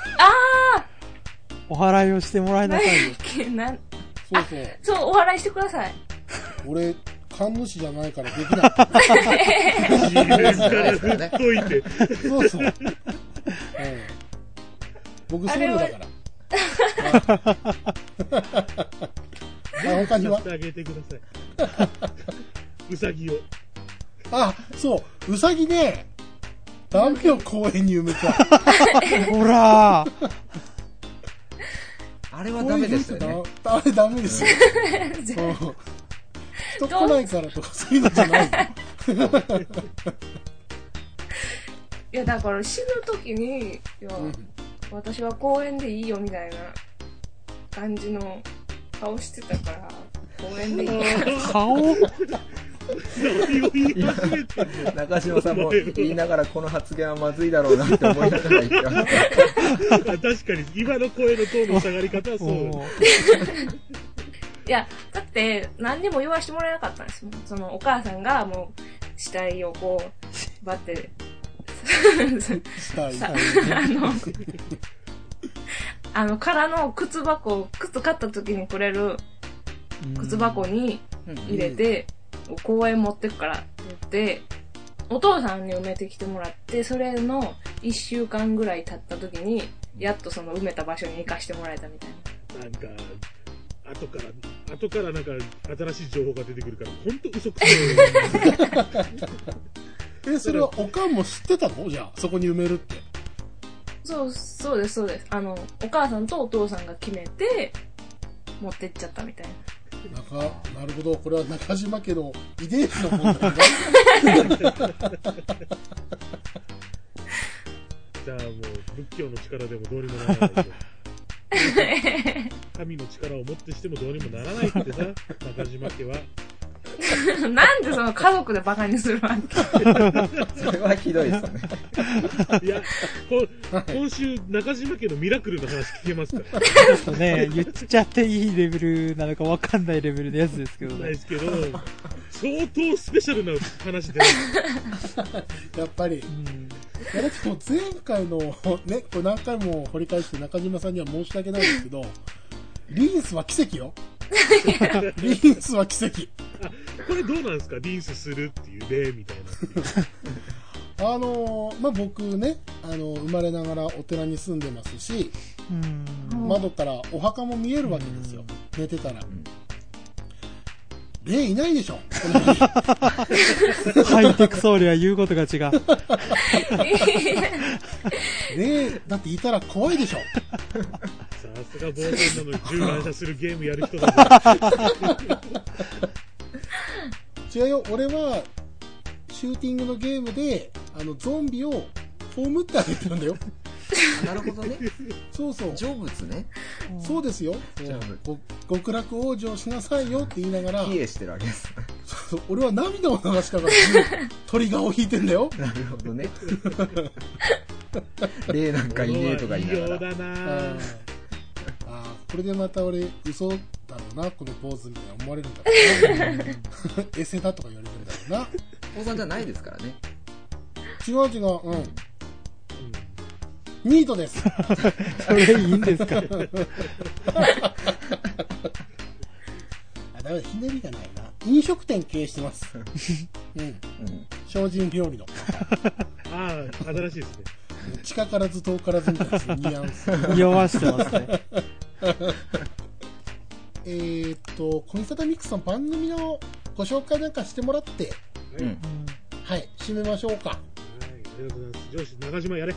お祓いをしてもらいなさいよ。 そうお祓いしてください。 俺神主じゃないからできない。 自分から振っといて。 そう。僕ソウルだから。他にはあげてください。うさぎを。 そう、うさぎね。ダメよ、公園に埋めちゃう。ほらあれはダメですよね。 あれダメですよ。人来ないからとかそういうのじゃないの。 いやだから死ぬ時に私は公園でいいよみたいな感じの顔してたから公園でいいよ。 顔中島さんも言いながらこの発言はまずいだろうなって思いながら言ってました。 確かに今の声のトーンの下がり方はそう。 いやだって何にも言わしてもらえなかったんですよ。そのお母さんがもう死体をこうバッて空の靴買った時にくれる靴箱に入れて、公園持ってくからって言って、お父さんに埋めてきてもらって、それの1週間ぐらい経った時に、やっとその埋めた場所に行かしてもらえたみたいな。 なんか、後からなんか新しい情報が出てくるから、ほんと嘘くさい。 それはおかんも知ってたの？じゃあ、そこに埋めるって。 そうです。お母さんとお父さんが決めて、持ってっちゃったみたいな。 なるほど。これは中島家の遺伝子の問題だ。 じゃあもう、仏教の力でもどうにもならないと。神の力をもってしてもどうにもならないってさ、中島家は。 なんでその家族でバカにするわけ？ それはひどいですね。 いや、今週中島家のミラクルの話聞けますから。 ちょっとね、言っちゃっていいレベルなのかわかんないレベルのやつですけどね。 ないですけど、相当スペシャルな話で。 やっぱり。いやだってもう前回のね、これ何回も掘り返して中島さんには申し訳ないですけど、リンスは奇跡よ。リンスは奇跡。 これどうなんですか？リンスするっていう例みたいな。 僕ね、生まれながらお寺に住んでますし、窓からお墓も見えるわけですよ。寝てたら。霊いないでしょ。 ハイテクソウルは言うことが違う。 霊だっていたら怖いでしょ。 さすが冒険なのに銃乱射するゲームやる人だぞ。 違うよ、俺はシューティングのゲームでゾンビを葬ってあげてるんだよ。 なるほどね。 そうそう。 成仏ね。 そうですよ。極楽往生しなさいよって言いながら。 帰依してるわけです。 そう俺は涙を流しながら鳥がを引いてんだよ。 なるほどね。霊なんかいねえとか言いながら。 いいようだなこれでまた俺嘘だろうなこのポーズみたいな思われるんだろうな。エセだとか言われるんだろうな。 ポーズじゃないですからね。 違う。ニートです。 それいいんですか？ だめひねりがないな。飲食店経営してます。精進料理の。 ああ、新しいですね。 近からず遠からずみたいなニュアンス。 匂わしてますね。 コミサタミックスの番組のご紹介なんかしてもらって、はい、締めましょうか。はい、 ありがとうございます。上司、中島やれ。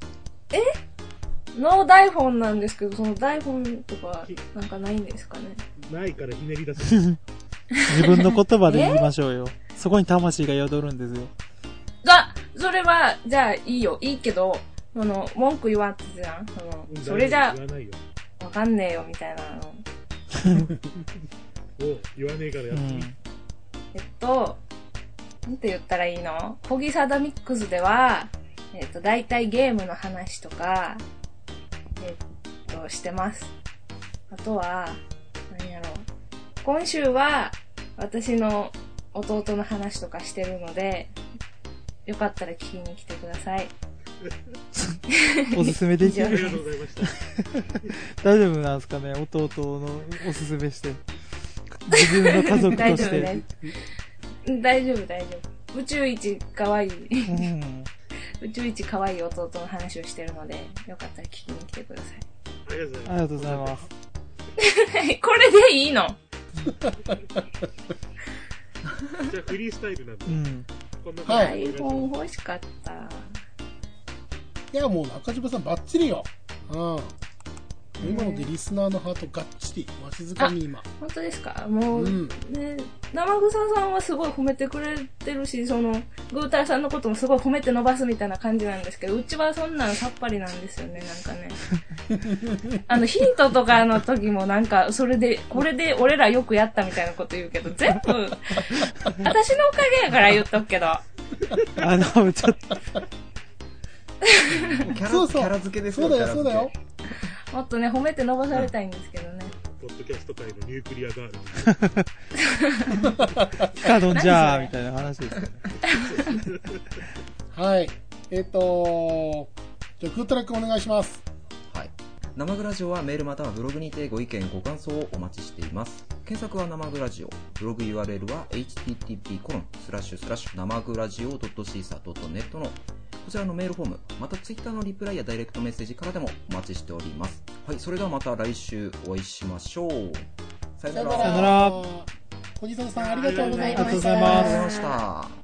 ノー台本なんですけど、その台本とかなんかないんですかね？ ないからひねり出す。 自分の言葉で言いましょうよ。そこに魂が宿るんですよ。 それは、じゃあいいよ。いいけど、文句言わんってじゃん。それじゃ、わかんねえよ、みたいなの。 言わねえからやってみ。 なんて言ったらいいの？コギサダミックスでは、大体ゲームの話とか、してます。あとは、何やろう。今週は、私の弟の話とかしてるので、よかったら聞きに来てください。 おすすめできる。 ありがとうございました。 大丈夫なんですかね？弟のおすすめして。自分の家族として。 大丈夫。宇宙一可愛い。宇宙一可愛い弟の話をしてるので、よかったら聞きに来てください。 ありがとうございます。 これでいいの？ じゃあフリースタイルなんで。こんな台本欲しかった。 いや、もう中島さんバッチリよ。今のでリスナーのハートがっちりわしづかみ今。 本当ですか？もう、ね、生草さんはすごい褒めてくれてるし、グータラさんのこともすごい褒めて伸ばすみたいな感じなんですけど、うちはそんなんさっぱりなんですよね、なんかね。ヒントとかの時もなんか、これで俺らよくやったみたいなこと言うけど、全部、私のおかげやから言っとくけど。 ちょっと。 キャラ付けですよ。 そうだよ。 もっとね、褒めて伸ばされたいんですけどね。 ポッドキャスト界のニュークリアガール。ピカドンじゃーみたいな話ですね。 はい。じゃあ、グータラ君お願いします。 はい。生グラジオはメールまたはブログにてご意見、ご感想をお待ちしています。 検索は生グラジオ。ブログ URL は http:// 生グラジオ .caesar.net のこちらのメールフォーム、また Twitter のリプライやダイレクトメッセージからでもお待ちしております。はい、それではまた来週お会いしましょう。さよなら。 さよなら。 小木曽さんありがとうございました。 ありがとうございました。